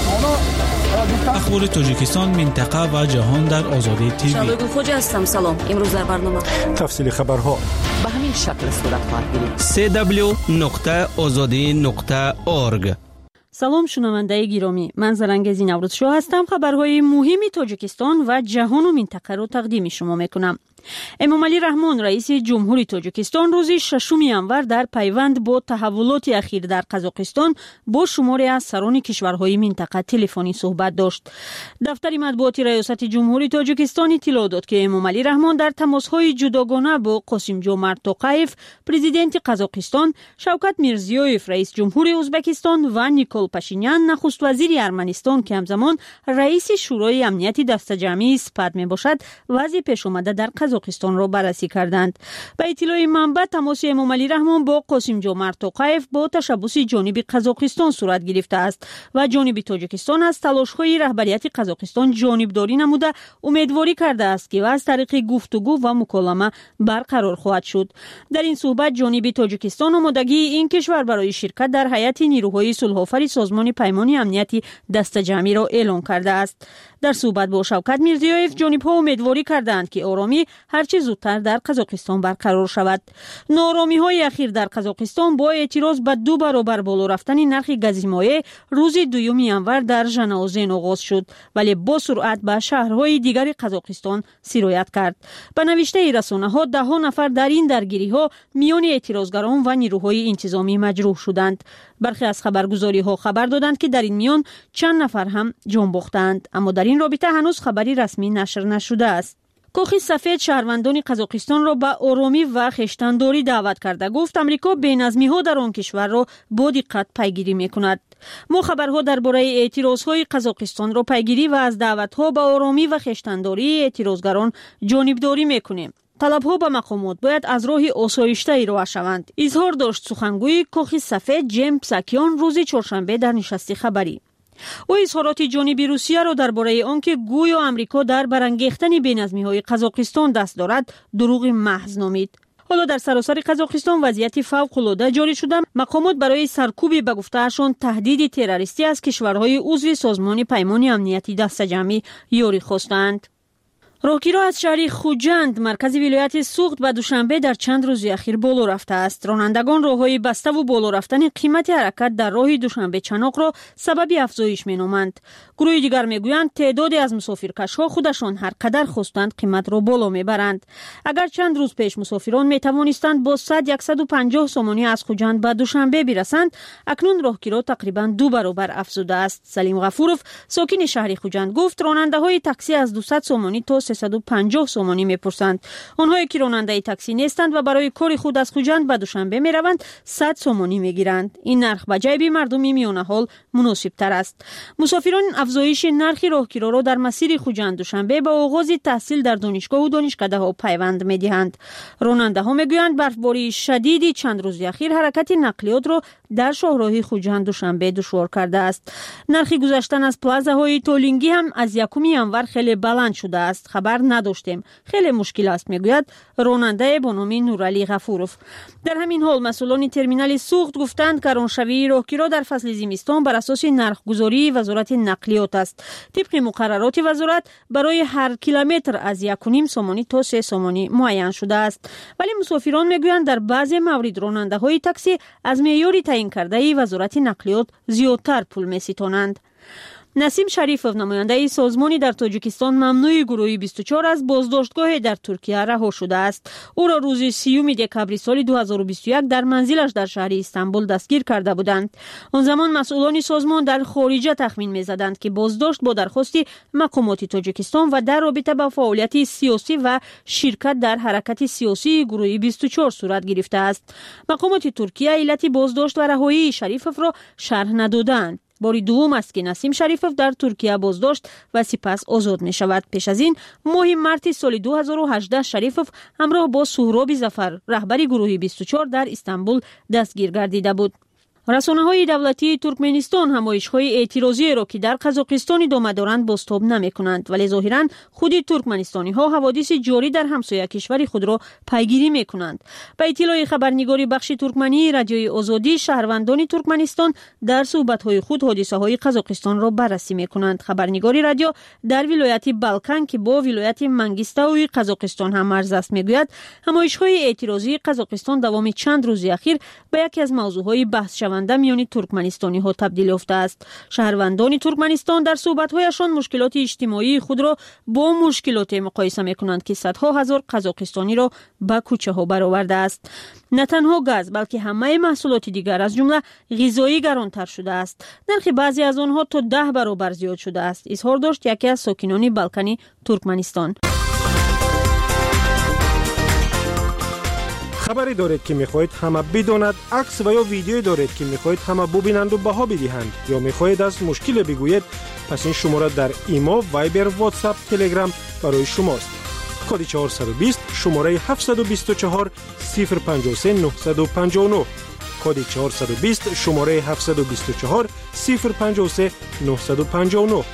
اخبار تاجیکستان، منطقه و جهان در آزادی تیوی. شادو خوجا هستم. سلام. امروز در برنامه تفصیل خبرها به همین شکل صورت خواهد گرفت. سی دبلیو نقطه آزادی نقطه اورگ. سلام شنونده گرامی، من زرنگزی نوروز شاه هستم. خبرهای مهمی تاجیکستان و جهان و منطقه رو تقدیم شما میکنم. امامعلی رحمان رئیس جمهوری تاجیکستان روز ششم انور در پیوند با تحولات اخیر در قزاقستان با شماری از سران کشورهای منطقه تلفنی صحبت داشت. دفتر مطبوعاتی ریاست جمهوری تاجیکستان اطلاع داد که امامعلی رحمان در تماس‌های جداگانه با قاسم جومرت توقایف پرزیدنت قزاقستان، شوکت میرزیویف رئیس جمهوری ازبکستان و نیکول پاشینیان نخست وزیر ارمنستان که همزمان رئیس شورای امنیت دسته‌جمعی سپاد میباشد وضع پیش آمده در قزاقستان را بررسی کردند. به اطلاع منبع تماس امامعلی رحمان با قاسم جومرت توقایف با تشبث جانب قزاقستان صورت گرفته است و جانب تاجیکستان از تلاش‌های رهبریت قزاقستان جانبداری نموده امیدواری کرده است که از طریق گفتگو و مکالمه برقرار خواهد شد. در این صحبت جانب تاجیکستان آمادگی این کشور برای شرکت در هیئت نیروهای صلح‌آفرین سازمان پیمان امنیتی دسته‌جمعی را اعلام کرده است. در صحبت با شوکت میرزیویف جانب‌ها امیدواری کردند که آرامی هرچه زودتر در قزاقستان برقرار شود. ناآرامی‌های اخیر در قزاقستان با اعتراض به دو برابر بالا رفتن نرخ گاز مایع روز دوم انور در ژنوزن آغاز شد ولی با سرعت به شهرهای دیگر قزاقستان سرایت کرد. به نوشته رسانه‌ها ده ها نفر در این درگیری‌ها میان اعتراضگران و نیروهای انتظامی مجروح شدند. برخی از خبرگزاری‌ها خبر دادند که در این میان چند نفر هم جان باختند، اما در این رابطه هنوز خبری رسمی نشر نشده است. کاخ سفید شهروندان قزاقستان را به آرامی و خویشتن‌داری دعوت کرده. گفت امریکا بی‌نظمی‌ها در آن کشور را با دقت پیگیری می‌کند. ما خبرها درباره اعتراض‌های قزاقستان را پیگیری و از دعوت‌ها به آرامی و خویشتن‌داری اعتراضگران جانبداری می‌کنیم. طلب‌ها به مقامات باید از راه آسایشته ارائه شوند. اظهار داشت سخنگوی کاخ سفید جیم پساکیان روز چهارشنبه در نشست خبری. او اظهارات جانب روسیه را درباره آنکه گویا آمریکا در برانگیختن بی‌نظمی‌های قزاقستان دست دارد دروغ محض نامید. حالا در سراسر قزاقستان وضعیت فوق‌العاده جاری شده. مقامات برای سرکوب به گفته‌شان تهدید تروریستی از کشورهای عضو سازمان پیمان امنیتی دسته‌جمعی یاری خواستند. راهگیرها از شهر خوجند مرکز ولایت سوخت به دوشنبه در چند روز اخیر بالا رفته است. رانندگان راههای بسته و بالا رفتن قیمت حرکت در راه دوشنبه چناق را سبب افزایش مینامند. گروه دیگر میگویند تعدادی از مسافرکش‌ها خودشان هر قدر خواستند قیمت را بالا میبرند. اگر چند روز پیش مسافران میتوانستند با صد صد و پنجاه سومانی از خوجند به دوشنبه برسند، اکنون راهگیرها تقریبا دو برابر افزوده است. سلیم غفورов ساکن شهر خوجند گفت راننده‌های تاکسی از دویست سومانی تا سیصد و پنجاه سومانی میپرسند. آنهایی که راننده تاکسی نیستند و برای کار خود از خوجند به دوشنبه میروند صد سومانی میگیرند. این نرخ به جیب مردم میان حال مناسب تر است. مسافران افزایش نرخ راهگیرها را در مسیر خوجند دوشنبه با آغاز تحصیل در دانشگاه و دانشکده‌ها پیوند میدهند. راننده‌ها میگویند برفباری شدیدی چند روز اخیر حرکت نقلیات را در شاهراه خوجند دوشنبه دشوار کرده است. نرخ گذشتن از پلازاهای تولینگی هم از یکم انور خیلی بلند شده است. خبر نداشتیم، خیلی مشکل است میگوید راننده با نام نورعلی غفورov. در همین حال مسئولان ترمینال سوخت گفتند که رانشوی راهگیرها در فصل زمستان بر اساس نرخگذاری وزارت نقلیات است. طبق مقررات وزارت برای هر کیلومتر از یک و نیم سومانی تا سه سومانی معین شده است، ولی مسافران میگویند در بعضی موارد راننده‌های تاکسی از معیار تعیین کرده وزارت نقلیات زیادتر پول می‌ستانند. نسیم شریفov نماینده سازمانی در تاجیکستان ممنوع گروه بیست و چهار از بازداشتگاه در ترکیه رها شده است. او را روز سیوم دکامبر سال دو هزار و بیست و یک در منزلش در شهر استانبول دستگیر کرده بودند. آن زمان مسئولان سازمان در خارجه تخمین می‌زدند که بازداشت با درخواست مقامات تاجیکستان و در رابطه با فعالیت سیاسی و شرکت در حرکت سیاسی گروه بیست و چهار صورت گرفته است. مقامات ترکیه علت بازداشت و رهایی شریفov را شرح ندادند. باری دوم است که نسیم شریفov در ترکیه بازداشت و سپس آزاد می شود. پیش از این ماه مارس سال دو هزار و هجده شریفov همراه با سهراب ظفر رهبر گروه بیست و چهار در استانبول دستگیر گردیده بود. رسانه‌های دولتی ترکمنستان همایش‌های اعتراضی را که در قزاقستان ادامه دارند بازتاب نمی‌کنند، ولی ظاهراً خود ترکمنستانی‌ها حوادث جاری در همسایه کشور خود را پیگیری می‌کنند. به اطلاع خبرنگاری بخش ترکمنی رادیوی آزادی، شهروندان ترکمنستان در صحبت‌های خود حادثه‌های قزاقستان را بررسی می‌کنند. خبرنگاری رادیو در ولایت بالکان که با ولایت منگیستاوی قزاقستان هم مرز است می‌گوید همایش‌های اعتراضی قزاقستان دوام چند روز اخیر به یکی از موضوع‌های بحث شونده میان ترکمنستانی ها تبدیل یافته است. شهروندان ترکمنستان در صحبت‌هایشان مشکلات اجتماعی خود را با مشکلات مقایسه می‌کنند که صدها هزار قزاقستانی را به کوچه‌ها برآورده است. نه تنها گاز بلکه همه محصولات دیگر از جمله غذایی گرانتر شده است. نرخ بعضی از آنها تا ده برابر زیاد شده است. اظهار داشت یکی از ساکنان بالکانی ترکمنستان. خبری دارید که میخواهید همه بداند، عکس و یا ویدیویی دارید که میخواهید همه ببینند و بها بدهند، یا میخواهید از مشکل بگویید، پس این شماره در ایما، وایبر، واتساپ، تلگرام برای شماست. کد چهارصد و بیست شماره هفتصد و بیست و چهار صفر پنجاه و سه نهصد و پنجاه و نه. کد چهارصد و بیست شماره هفتصد و بیست و چهار صفر پنجاه و سه نهصد و پنجاه و نه.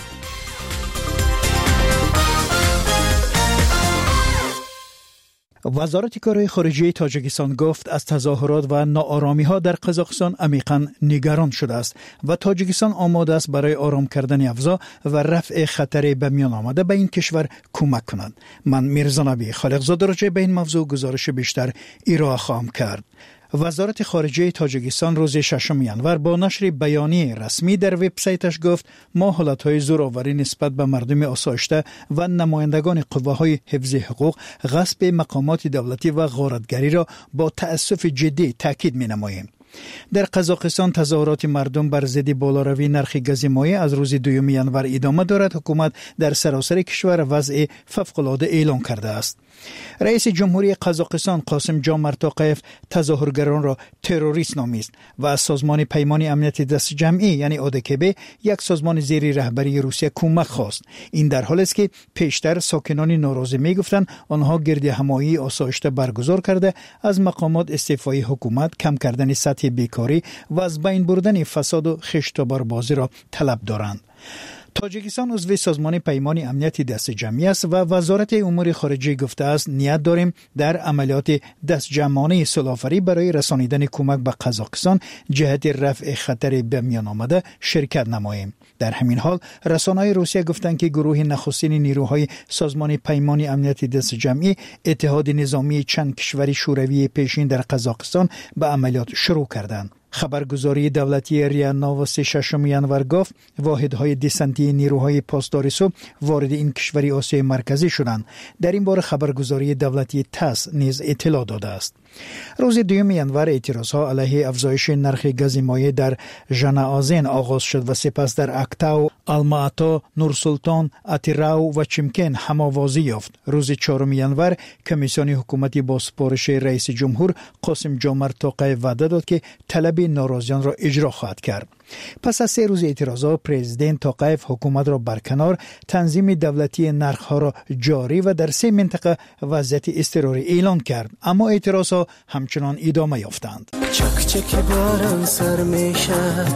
وزارت کارهای خارجه تاجیکستان گفت از تظاهرات و ناآرامی‌ها در قزاقستان عمیقاً نگران شده است و تاجیکستان آماده است برای آرام کردن اوضاع و رفع خطر به میان آمده به این کشور کمک کنند. من میرزا نبی خالقزاده راجع به این موضوع گزارش بیشتر ارائه خواهم کرد. وزارت خارجه تاجیکستان روز ششم ژانویه با نشر بیانیه رسمی در وبسایتش گفت ما حالتهای زورآوری نسبت به مردم آسایشته و نمایندگان قوه‌های حفظ حقوق، غصب مقامات دولتی و غارتگری را با تأسف جدی تاکید می‌نماییم. در قزاقستان تظاهرات مردم بر ضد بالاروی نرخ گاز مایع از روز دوم ژانویه ادامه دارد. حکومت در سراسر کشور وضع فوق‌العاده اعلام کرده است. رئیس جمهوری قزاقستان قاسم جامعت توقیف تظاهرگران را تروریست نامیست و از سازمان پیمان امنیت دست جمعی یعنی اودکب، یک سازمان زیر رهبری روسیه، کمک خواست. این در حالی است که پیشتر ساکنان ناراضی میگفتند آنها گرد همایی آسایشته برگزار کرده از مقامات استعفای حکومت، کم کردن سطح بیکاری و از بین بردن فساد و خشت‌وبربازی را طلب دارند. تاجیکستان عضو سازمان پیمان امنیت دست جمعی است و وزارت امور خارجه گفته است نیت داریم در عملیات دست جمعانه صلح‌آوری برای رسانیدن کمک به قزاقستان جهت رفع خطر به میان آمده شرکت نماییم. در همین حال رسانه‌های روسیه گفتند که گروه نخستین نیروهای سازمان پیمان امنیت دست جمعی اتحاد نظامی چند کشور شوروی پیشین در قزاقستان به عملیات شروع کردند. خبرگزاری دولتی ریا نووست ششم ژانویه گفت واحدهای دسنتی نیروهای پاسداری صبح وارد این کشوری آسیای مرکزی شدند. در این باره خبرگزاری دولتی تاس نیز اطلاع داده است. روز دوم ژانویه اعتراضها علیه افزایش نرخ گاز مایع در ژناآذین آغاز شد و سپس در اکتاو، الماتا، نورسلطان، اتیراو و چمکن هماوازی یافت. روز چهارم ژانویه کمیسیون حکومتی با سپارش رئیس جمهور قاسم جامعت توقیف وعده داد که طلب ناراضیان را اجرا خواهد کرد. پس از سه روز اعتراضات پرزیدنت توقیف حکومت را برکنار، تنظیم دولتی نرخ‌ها را جاری و در سه منطقه وضعیت اضطراری اعلان کرد، اما اعتراضها همچنان ادامه یافتند. چک چک باران سر میشه،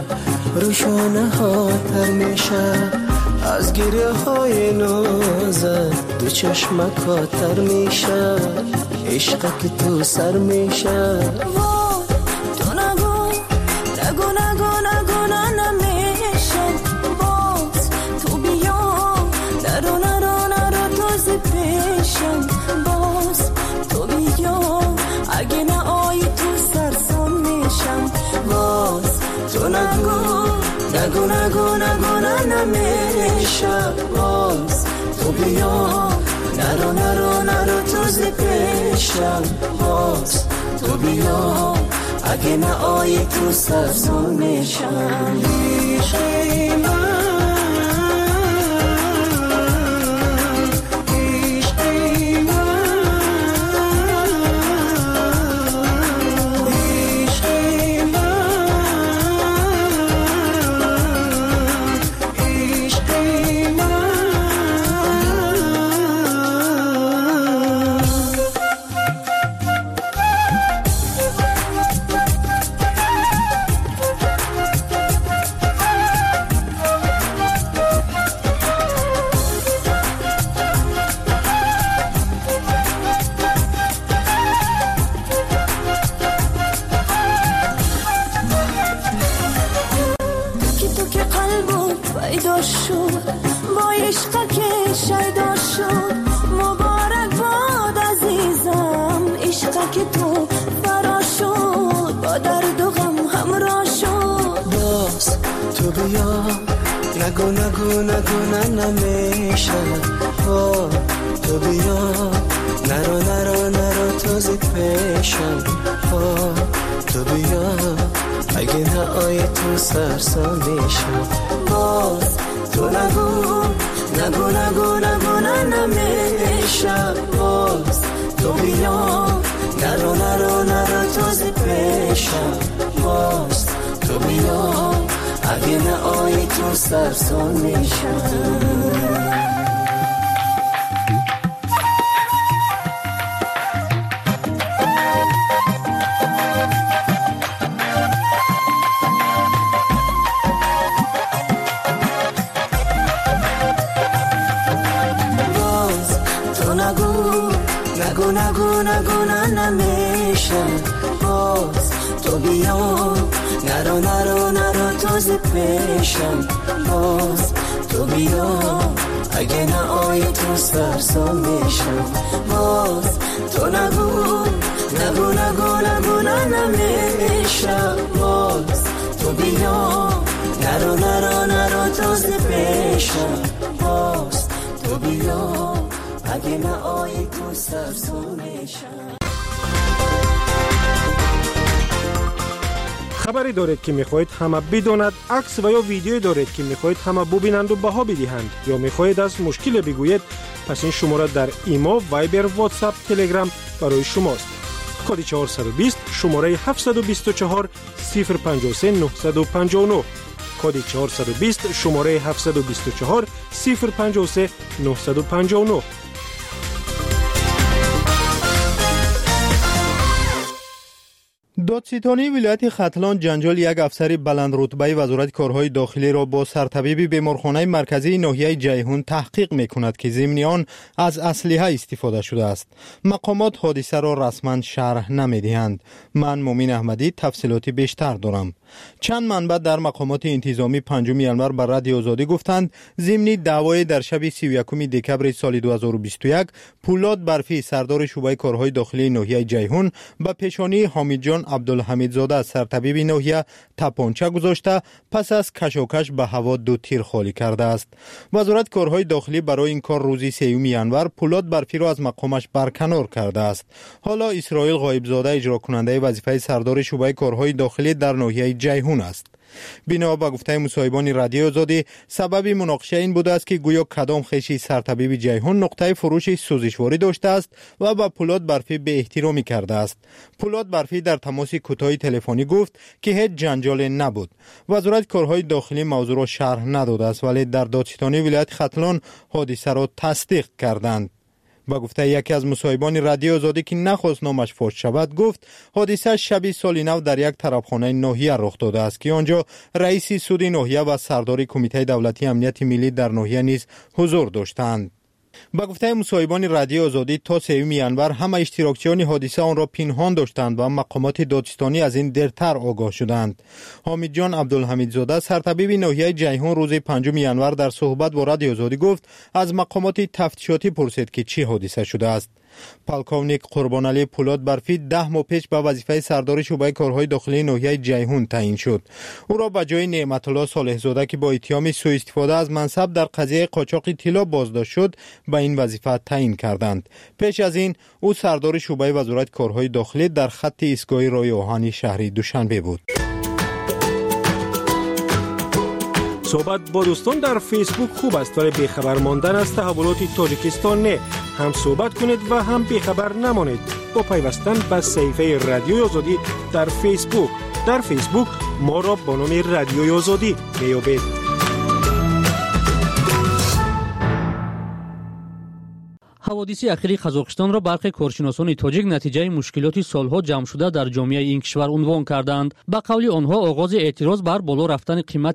روشانه ها تر میشه، از گریه های نازت دو چشمک ها تر میشه، عشق که تو سر میشه. اگه نه آی تو سرسام میشم باز، تو نگو نگو نگو نگو نه نمیشم باز، تو بیا نرو نرو نرو تو زی پیشم باز، تو بیا اگه نه آی تو سرسام میشم. پیدا شد با عشق که شیدا شد مبارک باد عزیزم عشق که تو فرا شد با درد و غم همراه شد باز تو بیا نگو نگو نگو نه نمیشه تو بیا نرو نرو نرو تو زید پیشم تو بیا اگه نه آی تو سرسا میشم باز تو نگو نگو نگو نگو نه نمیشه باز تو بیا نرو نرو نرو تو زید پیشم باز تو بیا اگه نه آی تو سرسا میشم نگو نگو نگو نه نمیشه باز تو بیا نرو نرو نرو تو زی پیشم باز تو بیا اگه نه آی تو سرسا میشم باز تو نگو نگو نگو نگو نه نمیشه باز تو بیا نرو نرو نرو تو زی پیشم باز تو بیا اگه نه آی تو سرسا میشم. خبری دارید که میخواهید همه بداند، عکس و یا ویدیویی دارید که میخواهید همه ببینند و بها بدهند یا میخواهید از مشکل بگویید، پس این شماره در ایمو، وایبر، واتساپ، تلگرام برای شماست. کد چهارصد و بیست شماره هفتصد و بیست و چهار صفر پنجاه و سه نهصد و پنجاه و نه کد چهارصد و بیست شماره هفتصد و بیست و چهار صفر پنجاه و سه نهصد و پنجاه و نه. دادستانی ولایت ختلان جنجال یک افسر بلند رتبه وزارت کارهای داخلی را با سرطبیب بیمارخانه مرکزی ناحیه جیهون تحقیق میکند که ضمن آن از اسلحه استفاده شده است. مقامات حادثه را رسما شرح نمیدهند. من مومین احمدی تفصیلاتی بیشتر دارم. چند منبع در مقامات انتظامی پنجم ینور بر رادیو آزادی گفتند ضمن دعوای در شب سی و یکم دکبر سال دو هزار و بیست و یک پولاد برفی سردار شعبه کارهای داخلی ناحیه جیهون به پیشانی حامد جان عبدالحمیدزاده سرطبیب ناحیه تپانچه گذاشته پس از کشاکش به هوا دو تیر خالی کرده است. وزارت کارهای داخلی برای این کار روز سوم ینور پولاد برفی را از مقامش برکنار کرده است. حالا اسرائیل غایبزاده اجرا کننده وظیفه سردار شعبه کارهای داخلی در ناحیه جیهون است. بنا به گفته مصاحبان رادیو آزادی سبب مناقشه این بوده است که گویا کدام خیشی سرطبیب جیهون نقطه فروش سوزشواری داشته است و با پولاد برفی به احترامی کرده است. پولاد برفی در تماس کوتاه تلفنی گفت که هیچ جنجال نبود. وزارت کارهای داخلی موضوع را شرح نداده است ولی در دادستانی ولایت ختلان حادثه را تصدیق کردند. با گفته یکی از مصاحبان رادیو آزادی که نخواست نامش فاش شود گفت حادثه شب سال نو در یک طرفخانه ناحیه رخ داده است که آنجا رئیس سود ناحیه و سردار کمیته دولتی امنیت ملی در ناحیه نیز حضور داشتند. با گفته مصاحبان رادیو آزادی تا سوم ینور همه اشتراکچیان حادثه آن را پنهان داشتند و مقامات دادستانی از این دیرتر آگاه شدند. حامد جان عبدالحمیدزاده سرطبیب ناحیه جیهون روز پنجم ینور در صحبت با رادیو آزادی گفت از مقامات تفتیشاتی پرسید که چی حادثه شده است. پالکونیک قربانعلی پولاد برفی ده ماه پیش به وظیفه سردار شعبه کارهای داخلی ناحیه جیهون تعیین شد. او را به جای نعمت الله صالح زاده که با اتهام سوء استفاده از منصب در قضیه قاچاق طلا بازداشت شد به این وظیفه تعیین کردند. پیش از این او سردار شعبه وزارت کارهای داخلی در خط ایستگاه راه آهن شهری دوشنبه بود. صحبت با دوستان در فیسبوک خوب است ولی بیخبر ماندن از تحولات تاجیکستان نه. هم صحبت کنید و هم بیخبر نمانید با پیوستن به صفحه رادیو آزادی در فیسبوک. در فیسبوک ما را با نام رادیو آزادی میابید. حوادث اخیر قزاقستان را برخی کارشناسان تاجیک نتیجه مشکلات سالها جمع شده در جامعه این کشور عنوان کردند. به قول آنها آغاز اعتراض بر بالا رفتن قیمت